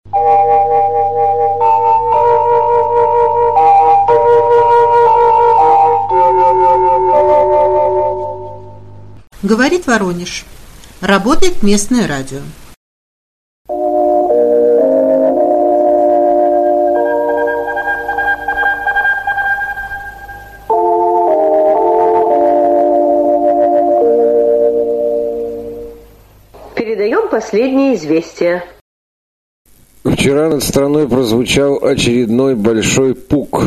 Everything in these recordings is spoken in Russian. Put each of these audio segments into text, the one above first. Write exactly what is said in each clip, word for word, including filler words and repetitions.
Говорит Воронеж. Работает местное радио. Передаем последние известия. Вчера над страной прозвучал очередной большой пук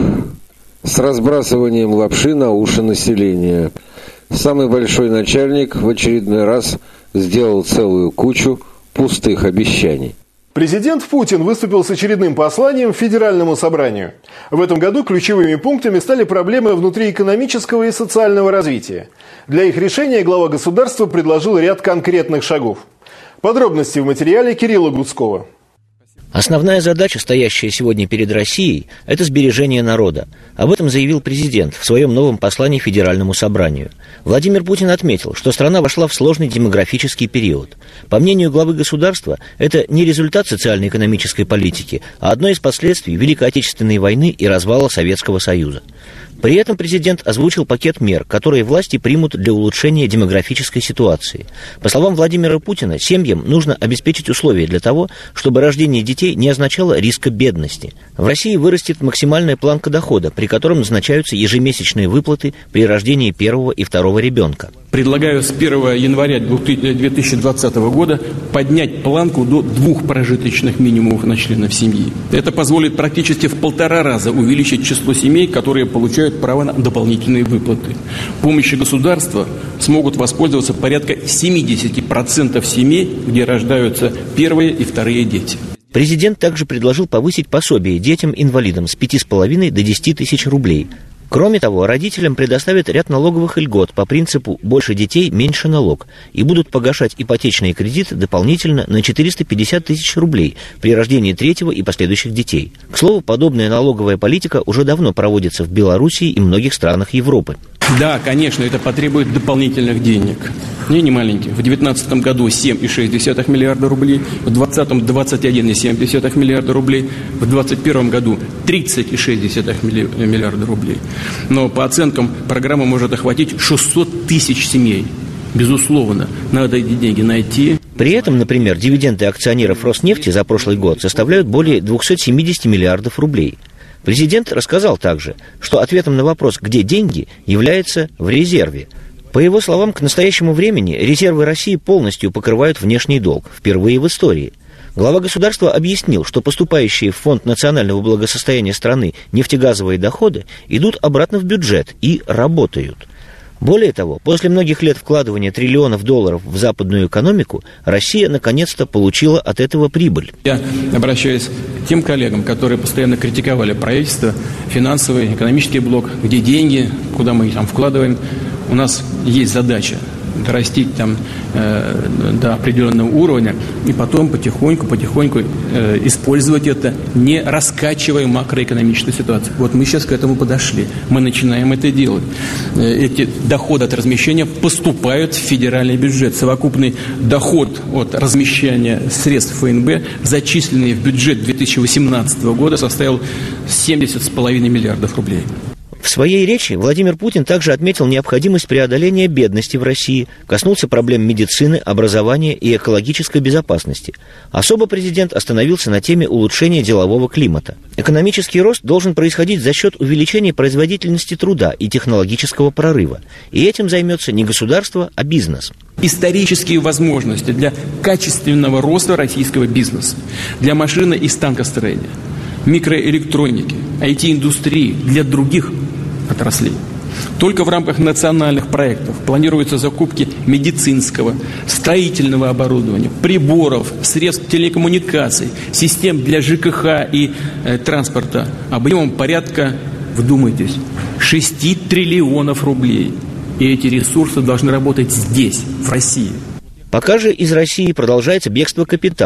с разбрасыванием лапши на уши населения. Самый большой начальник в очередной раз сделал целую кучу пустых обещаний. Президент Путин выступил с очередным посланием Федеральному собранию. В этом году ключевыми пунктами стали проблемы внутриэкономического и социального развития. Для их решения глава государства предложил ряд конкретных шагов. Подробности в материале Кирилла Гудского. Основная задача, стоящая сегодня перед Россией, это сбережение народа. Об этом заявил президент в своем новом послании Федеральному собранию. Владимир Путин отметил, что страна вошла в сложный демографический период. По мнению главы государства, это не результат социально-экономической политики, а одно из последствий Великой Отечественной войны и развала Советского Союза. При этом президент озвучил пакет мер, которые власти примут для улучшения демографической ситуации. По словам Владимира Путина, семьям нужно обеспечить условия для того, чтобы рождение детей не означало риска бедности. В России вырастет максимальная планка дохода, при котором назначаются ежемесячные выплаты при рождении первого и второго ребенка. Предлагаю с первого января две тысячи двадцатого года поднять планку до двух прожиточных минимумов на членов семьи. Это позволит практически в полтора раза увеличить число семей, которые получают право на дополнительные выплаты. Помощью государства смогут воспользоваться порядка семьдесят процентов семей, где рождаются первые и вторые дети. Президент также предложил повысить пособие детям-инвалидам с пяти с половиной до десяти тысяч рублей. Кроме того, родителям предоставят ряд налоговых льгот по принципу «больше детей, меньше налог» и будут погашать ипотечные кредиты дополнительно на четыреста пятьдесят тысяч рублей при рождении третьего и последующих детей. К слову, подобная налоговая политика уже давно проводится в Белоруссии и многих странах Европы. Да, конечно, это потребует дополнительных денег. Не, не маленьких. В две тысячи девятнадцатом году семь целых шесть десятых миллиарда рублей, в две тысячи двадцатом двадцать один целых семь десятых миллиарда рублей, в две тысячи двадцать первом году тридцать целых шесть десятых миллиарда рублей. Но по оценкам программа может охватить шестьсот тысяч семей. Безусловно, надо эти деньги найти. При этом, например, дивиденды акционеров Роснефти за прошлый год составляют более двухсот семидесяти миллиардов рублей. Президент рассказал также, что ответом на вопрос «где деньги?» является «в резерве». По его словам, к настоящему времени резервы России полностью покрывают внешний долг, впервые в истории. Глава государства объяснил, что поступающие в Фонд национального благосостояния страны нефтегазовые доходы идут обратно в бюджет и работают. Более того, после многих лет вкладывания триллионов долларов в западную экономику, Россия наконец-то получила от этого прибыль. Я обращаюсь к тем коллегам, которые постоянно критиковали правительство, финансовый, экономический блок, где деньги, куда мы их там вкладываем. У нас есть задача дорастить там э, до определенного уровня и потом потихоньку, потихоньку э, использовать это, не раскачивая макроэкономическую ситуацию. Вот мы сейчас к этому подошли. Мы начинаем это делать. Эти доходы от размещения поступают в федеральный бюджет. Совокупный доход от размещения средств ФНБ, зачисленный в бюджет две тысячи восемнадцатого года, составил семьдесят с половиной миллиардов рублей. В своей речи Владимир Путин также отметил необходимость преодоления бедности в России, коснулся проблем медицины, образования и экологической безопасности. Особо президент остановился на теме улучшения делового климата. Экономический рост должен происходить за счет увеличения производительности труда и технологического прорыва. И этим займется не государство, а бизнес. Исторические возможности для качественного роста российского бизнеса, для машины и станкостроения, микроэлектроники, ай ти-индустрии, для других отраслей. Только в рамках национальных проектов планируются закупки медицинского, строительного оборудования, приборов, средств телекоммуникаций, систем для ЖКХ и э, транспорта объемом порядка, вдумайтесь, шести триллионов рублей. И эти ресурсы должны работать здесь, в России. Пока же из России продолжается бегство капитала.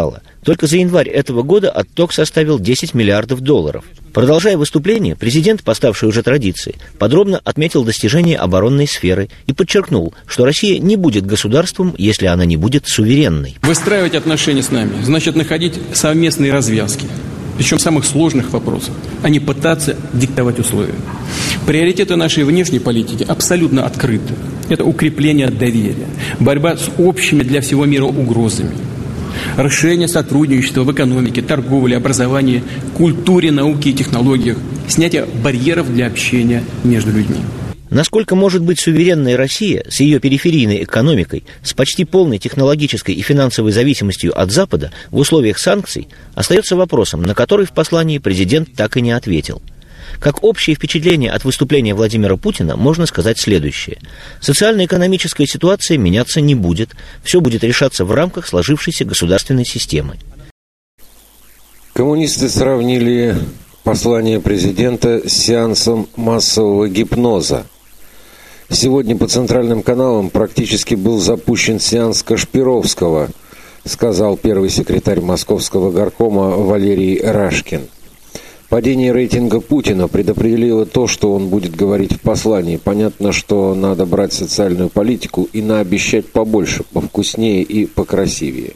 Только за январь этого года отток составил десять миллиардов долларов. Продолжая выступление, президент, поставший уже традицией, подробно отметил достижения оборонной сферы и подчеркнул, что Россия не будет государством, если она не будет суверенной. Выстраивать отношения с нами значит находить совместные развязки, причем в самых сложных вопросах, а не пытаться диктовать условия. Приоритеты нашей внешней политики абсолютно открыты. Это укрепление доверия, борьба с общими для всего мира угрозами, расширение сотрудничества в экономике, торговле, образовании, культуре, науке и технологиях, снятие барьеров для общения между людьми. Насколько может быть суверенной Россия с ее периферийной экономикой, с почти полной технологической и финансовой зависимостью от Запада в условиях санкций, остается вопросом, на который в послании президент так и не ответил. Как общее впечатление от выступления Владимира Путина можно сказать следующее. Социально-экономическая ситуация меняться не будет, все будет решаться в рамках сложившейся государственной системы. Коммунисты сравнили послание президента с сеансом массового гипноза. Сегодня по центральным каналам практически был запущен сеанс Кашпировского, сказал первый секретарь Московского горкома Валерий Рашкин. Падение рейтинга Путина предопределило то, что он будет говорить в послании. Понятно, что надо брать социальную политику и наобещать побольше, повкуснее и покрасивее.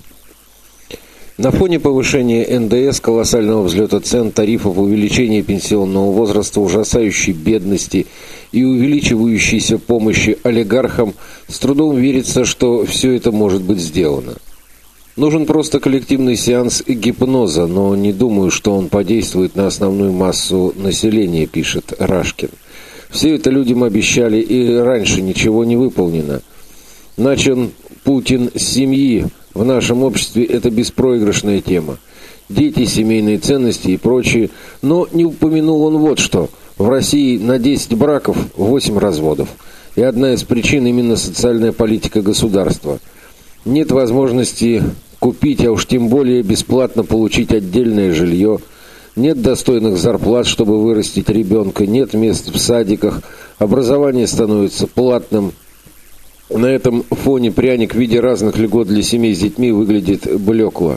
На фоне повышения эн дэ эс, колоссального взлета цен, тарифов, увеличения пенсионного возраста, ужасающей бедности и увеличивающейся помощи олигархам, с трудом верится, что все это может быть сделано. Нужен просто коллективный сеанс гипноза, но не думаю, что он подействует на основную массу населения, пишет Рашкин. Все это людям обещали, и раньше ничего не выполнено. Начал Путин с семьи. В нашем обществе это беспроигрышная тема. Дети, семейные ценности и прочее. Но не упомянул он вот что. В России на десять браков восемь разводов. И одна из причин именно социальная политика государства. Нет возможности купить, а уж тем более бесплатно получить отдельное жилье. Нет достойных зарплат, чтобы вырастить ребенка. Нет мест в садиках. Образование становится платным. На этом фоне пряник в виде разных льгот для семей с детьми выглядит блекло.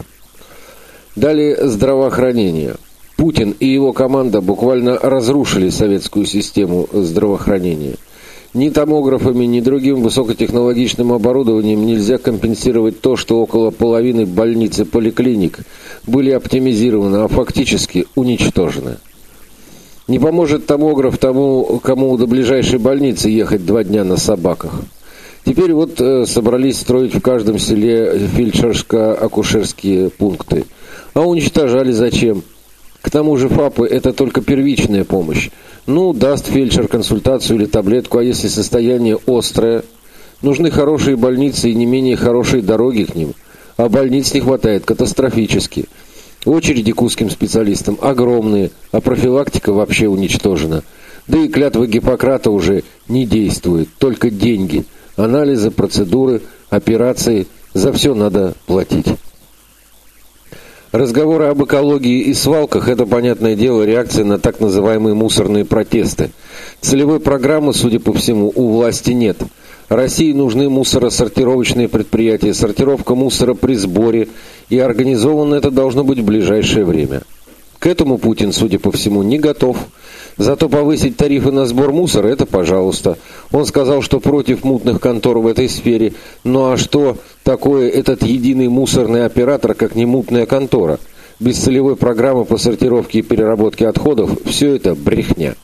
Далее здравоохранение. Путин и его команда буквально разрушили советскую систему здравоохранения. Ни томографами, ни другим высокотехнологичным оборудованием нельзя компенсировать то, что около половины больниц и поликлиник были оптимизированы, а фактически уничтожены. Не поможет томограф тому, кому до ближайшей больницы ехать два дня на собаках. Теперь вот э, собрались строить в каждом селе фельдшерско-акушерские пункты. А уничтожали зачем? К тому же ФАПы – это только первичная помощь. Ну, даст фельдшер консультацию или таблетку, а если состояние острое? Нужны хорошие больницы и не менее хорошие дороги к ним. А больниц не хватает катастрофически. Очереди к узким специалистам огромные, а профилактика вообще уничтожена. Да и клятва Гиппократа уже не действует, только деньги. Анализы, процедуры, операции, за все надо платить. Разговоры об экологии и свалках – это, понятное дело, реакция на так называемые мусорные протесты. Целевой программы, судя по всему, у власти нет. России нужны мусоросортировочные предприятия, сортировка мусора при сборе, и организовано это должно быть в ближайшее время. К этому Путин, судя по всему, не готов. Зато повысить тарифы на сбор мусора – это пожалуйста. Он сказал, что против мутных контор в этой сфере. Ну а что такое этот единый мусорный оператор, как не мутная контора? Без целевой программы по сортировке и переработке отходов – все это брехня.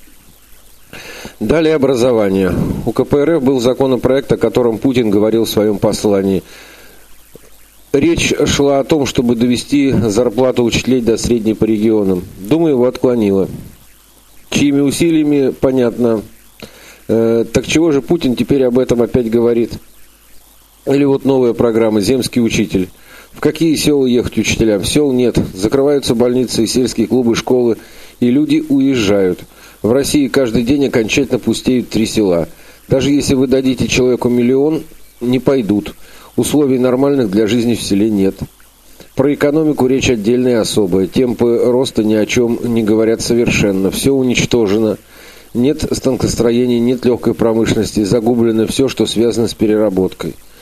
Далее образование. У ка пэ эр эф был законопроект, о котором Путин говорил в своем послании. Речь шла о том, чтобы довести зарплату учителей до средней по регионам. Думаю, его отклонило. Чьими усилиями, понятно. Э, так чего же Путин теперь об этом опять говорит? Или вот новая программа «Земский учитель». В какие села ехать учителям? Сел нет. Закрываются больницы, сельские клубы, школы, и люди уезжают. В России каждый день окончательно пустеют три села. Даже если вы дадите человеку миллион, не пойдут. Условий нормальных для жизни в селе нет. Про экономику речь отдельная и особая. Темпы роста ни о чем не говорят совершенно. Все уничтожено. Нет станкостроения, нет легкой промышленности. Загублено все, что связано с переработкой.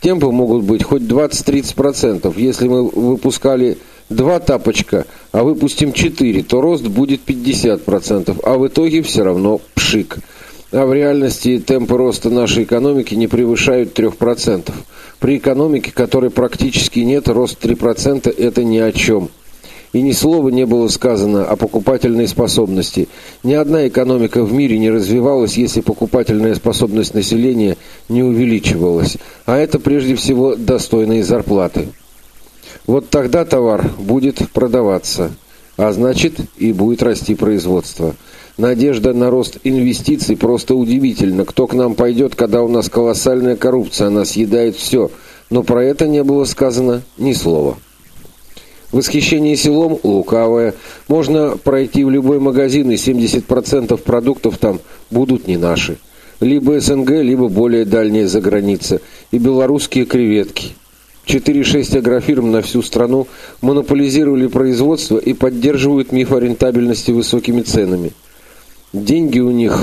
Темпы могут быть хоть двадцать-тридцать процентов. Если мы выпускали два тапочка, а выпустим четыре, то рост будет пятьдесят процентов, а в итоге все равно пшик. А в реальности темпы роста нашей экономики не превышают трех процентов. При экономике, которой практически нет, рост три процента – это ни о чем. И ни слова не было сказано о покупательной способности. Ни одна экономика в мире не развивалась, если покупательная способность населения не увеличивалась. А это прежде всего достойные зарплаты. Вот тогда товар будет продаваться, а значит и будет расти производство. Надежда на рост инвестиций просто удивительна. Кто к нам пойдет, когда у нас колоссальная коррупция, она съедает все. Но про это не было сказано ни слова. Восхищение селом лукавое. Можно пройти в любой магазин, и семьдесят процентов продуктов там будут не наши. Либо СНГ, либо более дальняя заграница. И белорусские креветки. четыре-шесть агрофирм на всю страну монополизировали производство и поддерживают миф о рентабельности высокими ценами. Деньги у них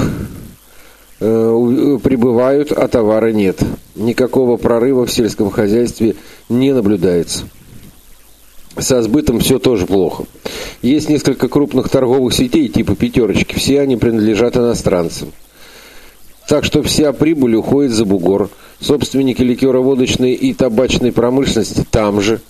э, прибывают, а товара нет. Никакого прорыва в сельском хозяйстве не наблюдается. Со сбытом все тоже плохо. Есть несколько крупных торговых сетей типа «Пятерочки». Все они принадлежат иностранцам. Так что вся прибыль уходит за бугор. Собственники ликероводочной и табачной промышленности там же.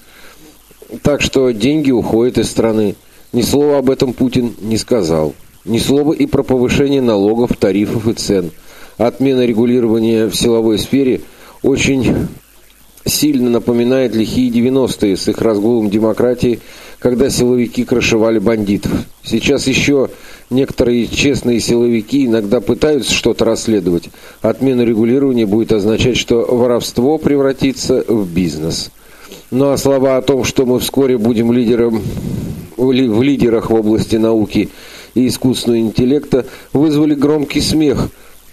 Так что деньги уходят из страны. Ни слова об этом Путин не сказал. Ни слова и про повышение налогов, тарифов и цен. Отмена регулирования в силовой сфере очень сильно напоминает лихие девяностые с их разгулом демократии, когда силовики крышевали бандитов. Сейчас еще некоторые честные силовики иногда пытаются что-то расследовать. Отмена регулирования будет означать, что воровство превратится в бизнес. Ну а слова о том, что мы вскоре будем лидером, в лидерах в области науки и искусственного интеллекта, вызвали громкий смех.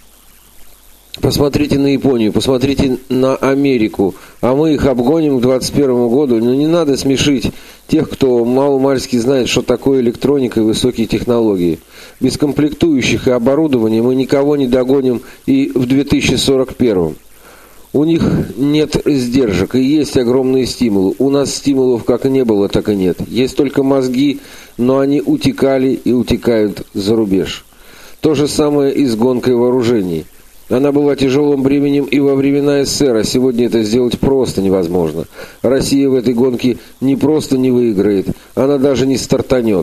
Посмотрите на Японию, посмотрите на Америку, а мы их обгоним к двадцать первому году. Но не надо смешить тех, кто мало-мальски знает, что такое электроника и высокие технологии. Без комплектующих и оборудования мы никого не догоним и в две тысячи сорок первом. У них нет сдержек и есть огромные стимулы. У нас стимулов как и не было, так и нет. Есть только мозги, но они утекали и утекают за рубеж. То же самое и с гонкой вооружений. Она была тяжелым бременем и во времена СССР, а сегодня это сделать просто невозможно. Россия в этой гонке не просто не выиграет, она даже не стартанет.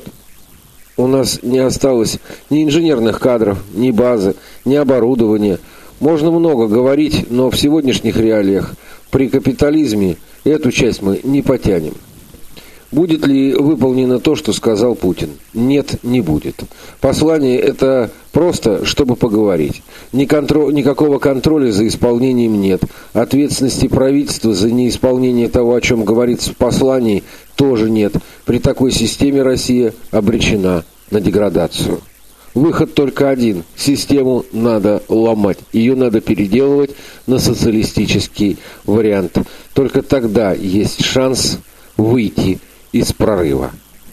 У нас не осталось ни инженерных кадров, ни базы, ни оборудования. Можно много говорить, но в сегодняшних реалиях при капитализме эту часть мы не потянем. Будет ли выполнено то, что сказал Путин? Нет, не будет. Послание это просто, чтобы поговорить. Ни контро... Никакого контроля за исполнением нет. Ответственности правительства за неисполнение того, о чем говорится в послании, тоже нет. При такой системе Россия обречена на деградацию. Выход только один. Систему надо ломать. Ее надо переделывать на социалистический вариант. Только тогда есть шанс выйти из прорыва.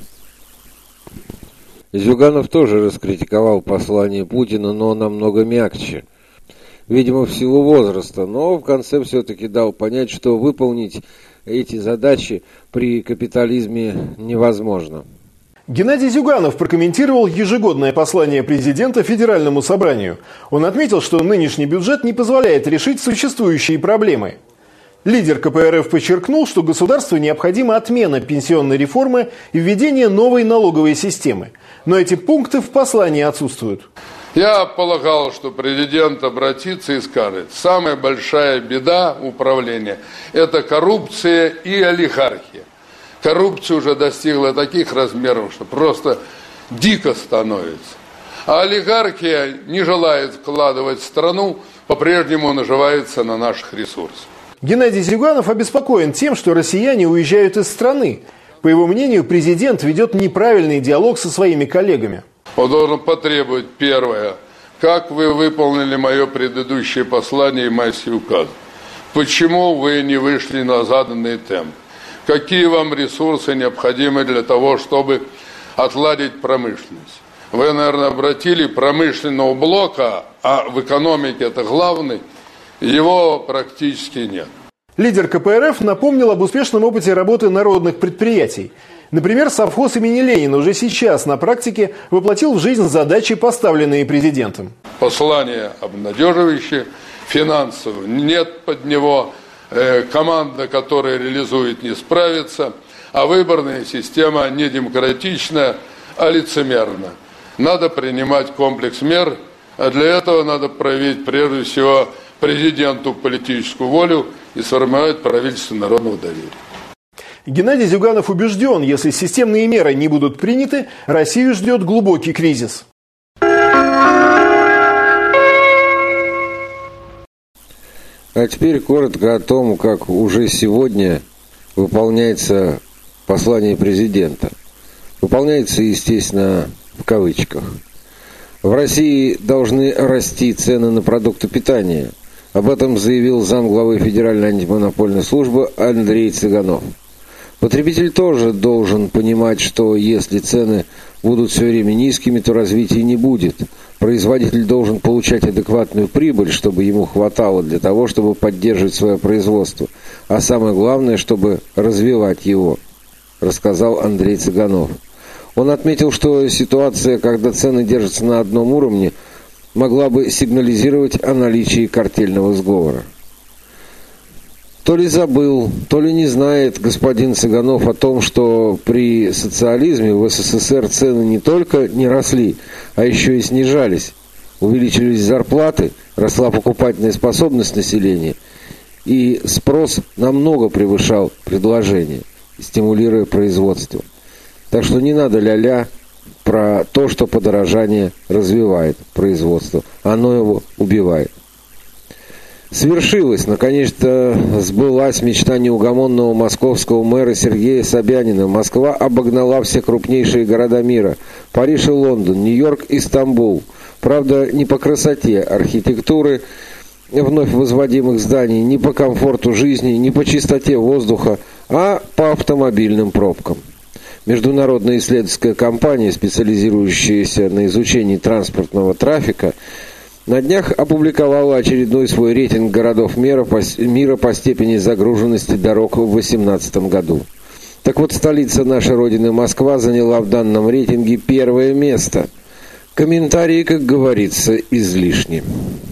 Зюганов тоже раскритиковал послание Путина, но намного мягче. Видимо, в силу возраста, но в конце все-таки дал понять, что выполнить эти задачи при капитализме невозможно. Геннадий Зюганов прокомментировал ежегодное послание президента Федеральному собранию. Он отметил, что нынешний бюджет не позволяет решить существующие проблемы. Лидер ка пэ эр эф подчеркнул, что государству необходима отмена пенсионной реформы и введение новой налоговой системы. Но эти пункты в послании отсутствуют. Я полагал, что президент обратится и скажет: самая большая беда управления – это коррупция и олигархия. Коррупция уже достигла таких размеров, что просто дико становится. А олигархия не желает вкладывать в страну, по-прежнему наживается на наших ресурсах. Геннадий Зюганов обеспокоен тем, что россияне уезжают из страны. По его мнению, президент ведет неправильный диалог со своими коллегами. Он должен потребовать, первое, как вы выполнили мое предыдущее послание и майский указ. Почему вы не вышли на заданный темп? Какие вам ресурсы необходимы для того, чтобы отладить промышленность? Вы, наверное, обратили промышленного блока, а в экономике это главный, его практически нет. Лидер ка пэ эр эф напомнил об успешном опыте работы народных предприятий. Например, совхоз имени Ленина уже сейчас на практике воплотил в жизнь задачи, поставленные президентом. Послание обнадеживающее, финансово нет под него, э, команда, которая реализует, не справится, а выборная система не демократичная, а лицемерна. Надо принимать комплекс мер, а для этого надо проявить прежде всего президенту политическую волю и сформировать правительство народного доверия. Геннадий Зюганов убежден, если системные меры не будут приняты, Россию ждет глубокий кризис. А теперь коротко о том, как уже сегодня выполняется послание президента. Выполняется, естественно, в кавычках. В России должны расти цены на продукты питания. Об этом заявил замглавы Федеральной антимонопольной службы Андрей Цыганов. Потребитель тоже должен понимать, что если цены будут все время низкими, то развития не будет. Производитель должен получать адекватную прибыль, чтобы ему хватало для того, чтобы поддерживать свое производство. А самое главное, чтобы развивать его, рассказал Андрей Цыганов. Он отметил, что ситуация, когда цены держатся на одном уровне, могла бы сигнализировать о наличии картельного сговора. То ли забыл, то ли не знает господин Цыганов о том, что при социализме в эс эс эс эр цены не только не росли, а еще и снижались. Увеличились зарплаты, росла покупательная способность населения, и спрос намного превышал предложение, стимулируя производство. Так что не надо ля-ля про то, что подорожание развивает производство. Оно его убивает. Свершилось, наконец-то сбылась мечта неугомонного московского мэра Сергея Собянина. Москва обогнала все крупнейшие города мира. Париж и Лондон, Нью-Йорк и Стамбул. Правда, не по красоте архитектуры вновь возводимых зданий, не по комфорту жизни, не по чистоте воздуха, а по автомобильным пробкам. Международная исследовательская компания, специализирующаяся на изучении транспортного трафика, на днях опубликовала очередной свой рейтинг городов мира по, мира по степени загруженности дорог в две тысячи восемнадцатом году. Так вот, столица нашей Родины Москва заняла в данном рейтинге первое место. Комментарии, как говорится, излишни.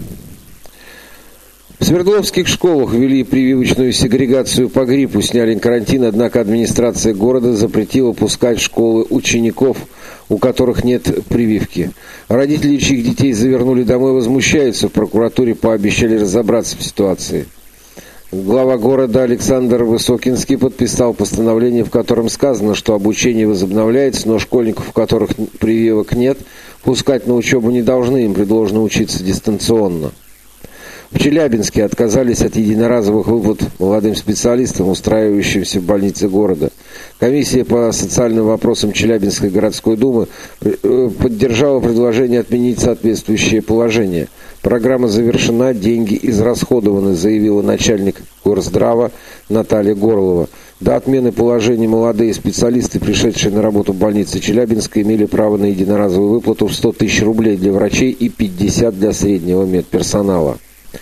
В Свердловских школах ввели прививочную сегрегацию по гриппу, сняли карантин, однако администрация города запретила пускать в школы учеников, у которых нет прививки. Родители, чьих детей завернули домой, возмущаются. В прокуратуре пообещали разобраться в ситуации. Глава города Александр Высокинский подписал постановление, в котором сказано, что обучение возобновляется, но школьников, у которых прививок нет, пускать на учебу не должны, им предложено учиться дистанционно. В Челябинске отказались от единоразовых выплат молодым специалистам, устраивающимся в больнице города. Комиссия по социальным вопросам Челябинской городской думы поддержала предложение отменить соответствующее положение. Программа завершена, деньги израсходованы, заявила начальник Горздрава Наталья Горлова. До отмены положения молодые специалисты, пришедшие на работу в больнице Челябинска, имели право на единоразовую выплату в сто тысяч рублей для врачей и пятьдесят для среднего медперсонала.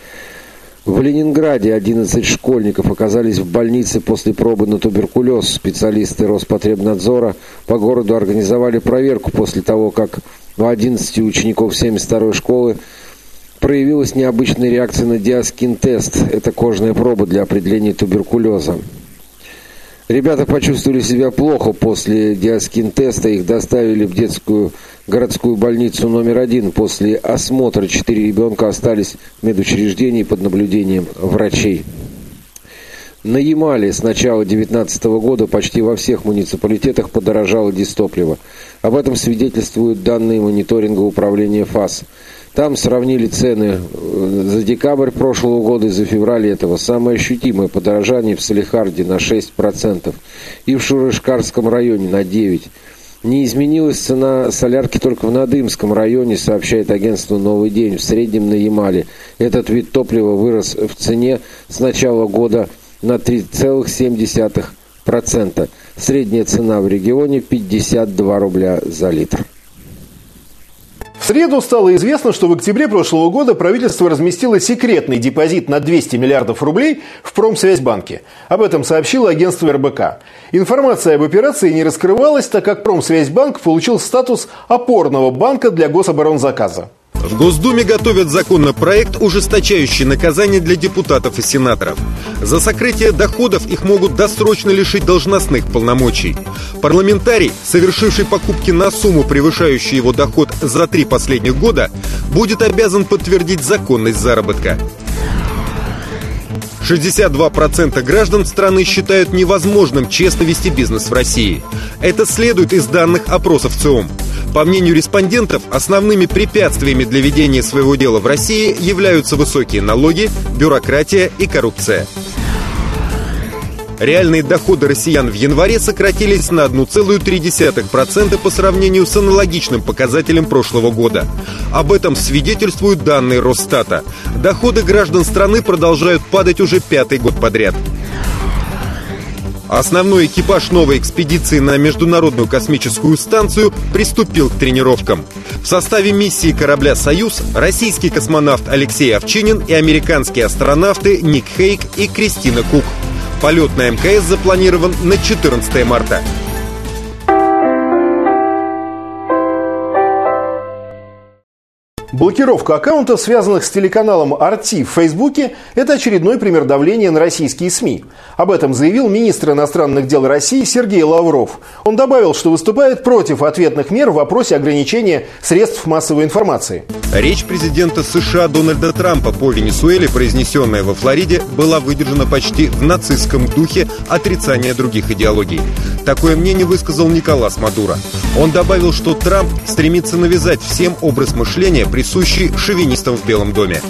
В Ленинграде одиннадцать школьников оказались в больнице после пробы на туберкулез. Специалисты Роспотребнадзора по городу организовали проверку после того, как у одиннадцати учеников семьдесят второй школы проявилась необычная реакция на диаскин-тест. Это кожная проба для определения туберкулеза. Ребята почувствовали себя плохо после диаскин-теста. Их доставили в детскую городскую больницу номер один. После осмотра четыре ребенка остались в медучреждении под наблюдением врачей. На Ямале с начала две тысячи девятнадцатого года почти во всех муниципалитетах подорожало дизтопливо. Об этом свидетельствуют данные мониторинга управления ФАС. Там сравнили цены за декабрь прошлого года и за февраль этого. Самое ощутимое подорожание в Салехарде на шесть процентов и в Шурышкарском районе на девять процентов. Не изменилась цена солярки только в Надымском районе, сообщает агентство «Новый день». В среднем на Ямале этот вид топлива вырос в цене с начала года на три целых семь десятых процента. Средняя цена в регионе пятьдесят два рубля за литр. среду стало известно, что в октябре прошлого года правительство разместило секретный депозит на двести миллиардов рублей в Промсвязьбанке. Об этом сообщило агентство эр бэ ка. Информация об операции не раскрывалась, так как Промсвязьбанк получил статус опорного банка для гособоронзаказа. В Госдуме готовят законопроект, ужесточающий наказания для депутатов и сенаторов. За сокрытие доходов их могут досрочно лишить должностных полномочий. Парламентарий, совершивший покупки на сумму, превышающую его доход за три последних года, будет обязан подтвердить законность заработка. шестьдесят два процента граждан страны считают невозможным честно вести бизнес в России. Это следует из данных опросов ЦИОМ. По мнению респондентов, основными препятствиями для ведения своего дела в России являются высокие налоги, бюрократия и коррупция. Реальные доходы россиян в январе сократились на одна целая три десятых процента по сравнению с аналогичным показателем прошлого года. Об этом свидетельствуют данные Росстата. Доходы граждан страны продолжают падать уже пятый год подряд. Основной экипаж новой экспедиции на Международную космическую станцию приступил к тренировкам. В составе миссии корабля «Союз» российский космонавт Алексей Овчинин и американские астронавты Ник Хейк и Кристина Кук. Полет на эм ка эс запланирован на четырнадцатое марта. Блокировка аккаунтов, связанных с телеканалом эр ти в Фейсбуке, это очередной пример давления на российские СМИ. Об этом заявил министр иностранных дел России Сергей Лавров. Он добавил, что выступает против ответных мер в вопросе ограничения средств массовой информации. Речь президента США Дональда Трампа по Венесуэле, произнесенная во Флориде, была выдержана почти в нацистском духе отрицания других идеологий. Такое мнение высказал Николас Мадуро. Он добавил, что Трамп стремится навязать всем образ мышления, присущий шовинистам в Белом доме.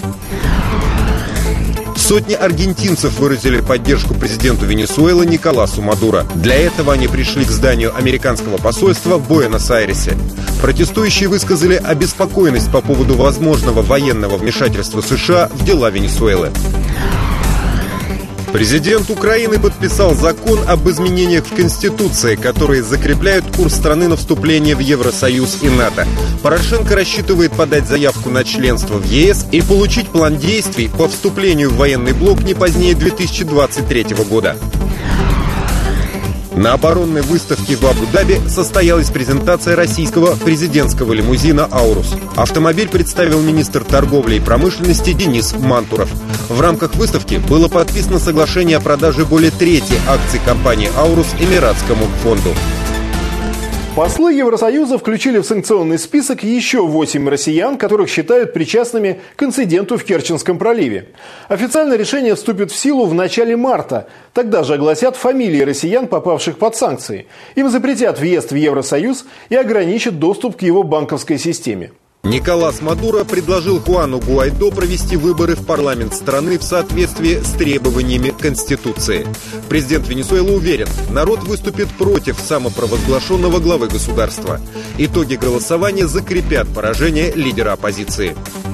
Сотни аргентинцев выразили поддержку президенту Венесуэлы Николасу Мадуро. Для этого они пришли к зданию американского посольства в Буэнос-Айресе. Протестующие высказали обеспокоенность по поводу возможного военного вмешательства США в дела Венесуэлы. Президент Украины подписал закон об изменениях в Конституции, которые закрепляют курс страны на вступление в Евросоюз и НАТО. Порошенко рассчитывает подать заявку на членство в е эс и получить план действий по вступлению в военный блок не позднее две тысячи двадцать третьего года. На оборонной выставке в Абу-Даби состоялась презентация российского президентского лимузина «Аурус». Автомобиль представил министр торговли и промышленности Денис Мантуров. В рамках выставки было подписано соглашение о продаже более трети акций компании «Аурус» Эмиратскому фонду. Послы Евросоюза включили в санкционный список еще восемь россиян, которых считают причастными к инциденту в Керченском проливе. Официальное решение вступит в силу в начале марта. Тогда же огласят фамилии россиян, попавших под санкции. Им запретят въезд в Евросоюз и ограничат доступ к его банковской системе. Николас Мадуро предложил Хуану Гуайдо провести выборы в парламент страны в соответствии с требованиями Конституции. Президент Венесуэлы уверен, народ выступит против самопровозглашенного главы государства. Итоги голосования закрепят поражение лидера оппозиции.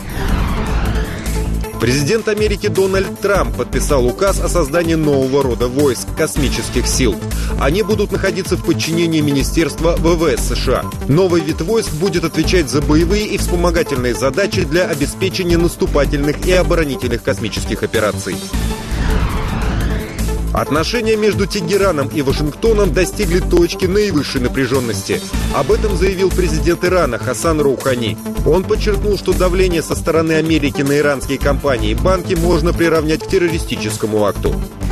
Президент Америки Дональд Трамп подписал указ о создании нового рода войск – космических сил. Они будут находиться в подчинении Министерства вэ вэ эс США. Новый вид войск будет отвечать за боевые и вспомогательные задачи для обеспечения наступательных и оборонительных космических операций. Отношения между Тегераном и Вашингтоном достигли точки наивысшей напряженности. Об этом заявил президент Ирана Хасан Роухани. Он подчеркнул, что давление со стороны Америки на иранские компании и банки можно приравнять к террористическому акту.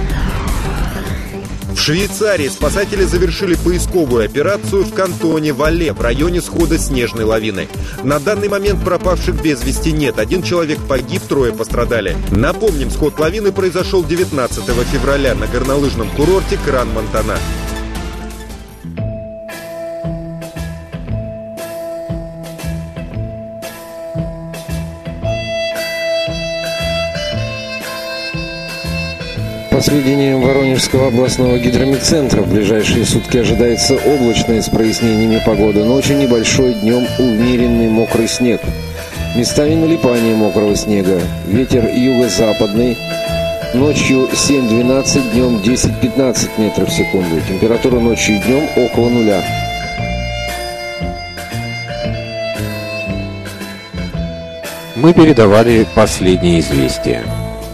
В Швейцарии спасатели завершили поисковую операцию в кантоне Вале в районе схода снежной лавины. На данный момент пропавших без вести нет. Один человек погиб, трое пострадали. Напомним, сход лавины произошел девятнадцатого февраля на горнолыжном курорте Кран-Монтана. По сведениям Воронежского областного гидрометцентра, в ближайшие сутки ожидается облачная с прояснениями погоды. Ночью небольшой, днем умеренный мокрый снег. Местами налипание мокрого снега. Ветер юго-западный. Ночью семь-двенадцать, днем десять-пятнадцать метров в секунду. Температура ночью и днем около нуля. Мы передавали последние известия.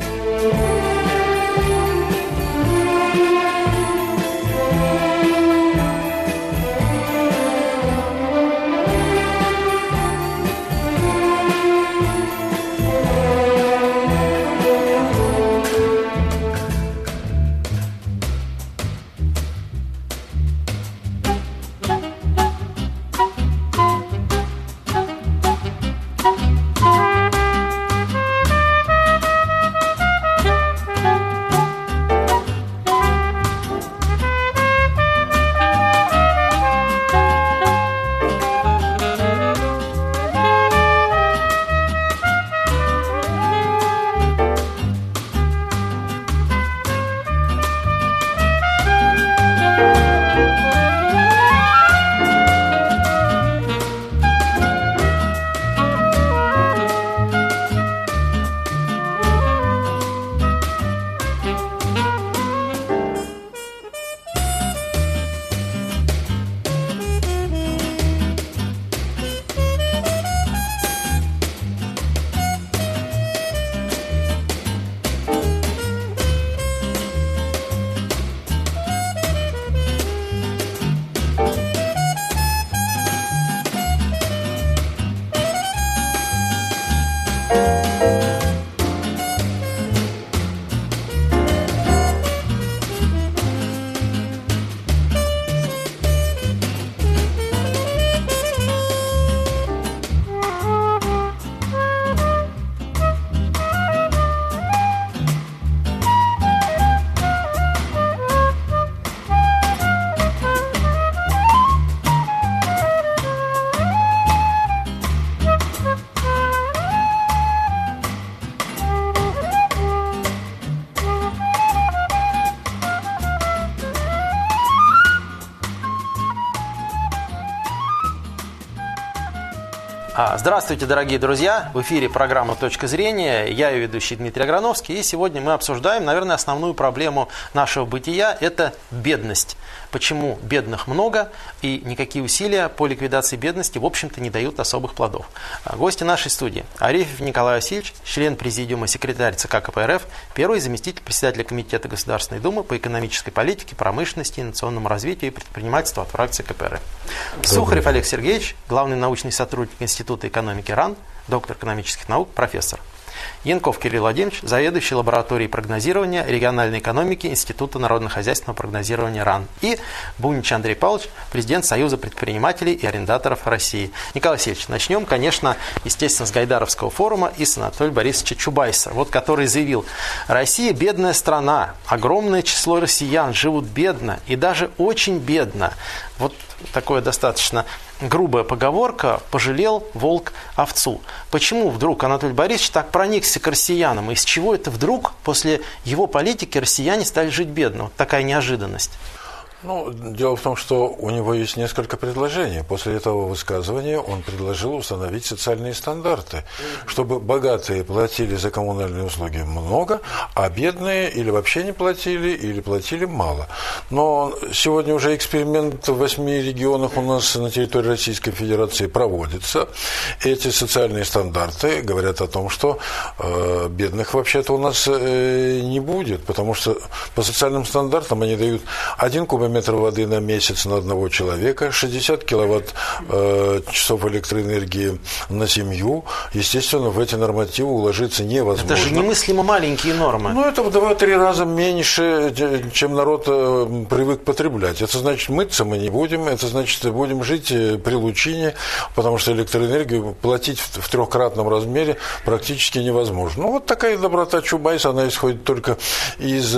Здравствуйте, дорогие друзья! В эфире программа «Точка зрения». Я ее ведущий Дмитрий Аграновский. И сегодня мы обсуждаем, наверное, основную проблему нашего бытия – это бедность. Почему бедных много и никакие усилия по ликвидации бедности, в общем-то, не дают особых плодов. Гости нашей студии: Арефьев Николай Васильевич, член президиума, секретарь ЦК КПРФ, первый заместитель председателя Комитета Государственной Думы по экономической политике, промышленности, инновационному развитию и предпринимательству от фракции КПРФ. Сухарев Олег Сергеевич, главный научный сотрудник Института экономики РАН, доктор экономических наук, профессор. Янков Кирилл Владимирович, заведующий лабораторией прогнозирования региональной экономики Института народно-хозяйственного прогнозирования РАН. И Бунич Андрей Павлович, президент Союза предпринимателей и арендаторов России. Николай Васильевич, начнем, конечно, естественно, с Гайдаровского форума и с Анатолия Борисовича Чубайса, вот, который заявил: «Россия бедная страна, огромное число россиян живут бедно и даже очень бедно». Вот такое достаточно грубая поговорка: «Пожалел волк овцу». Почему вдруг Анатолий Борисович так проникся к россиянам? И с чего это вдруг после его политики россияне стали жить бедно? Вот такая неожиданность. Ну, дело в том, что у него есть несколько предложений. После этого высказывания он предложил установить социальные стандарты, чтобы богатые платили за коммунальные услуги много, а бедные или вообще не платили, или платили мало. Но сегодня уже эксперимент в восьми регионах у нас на территории Российской Федерации проводится. Эти социальные стандарты говорят о том, что э, бедных вообще-то у нас э, не будет, потому что по социальным стандартам они дают один кубометр воды на месяц на одного человека, шестьдесят киловатт э, часов электроэнергии на семью. Естественно, в эти нормативы уложиться невозможно. Это же немыслимо маленькие нормы. Ну, это в два-три раза меньше, чем народ э, привык потреблять. Это значит, мыться мы не будем, это значит, будем жить при лучине, потому что электроэнергию платить в, в трехкратном размере практически невозможно. Ну, вот такая доброта Чубайса, она исходит только из,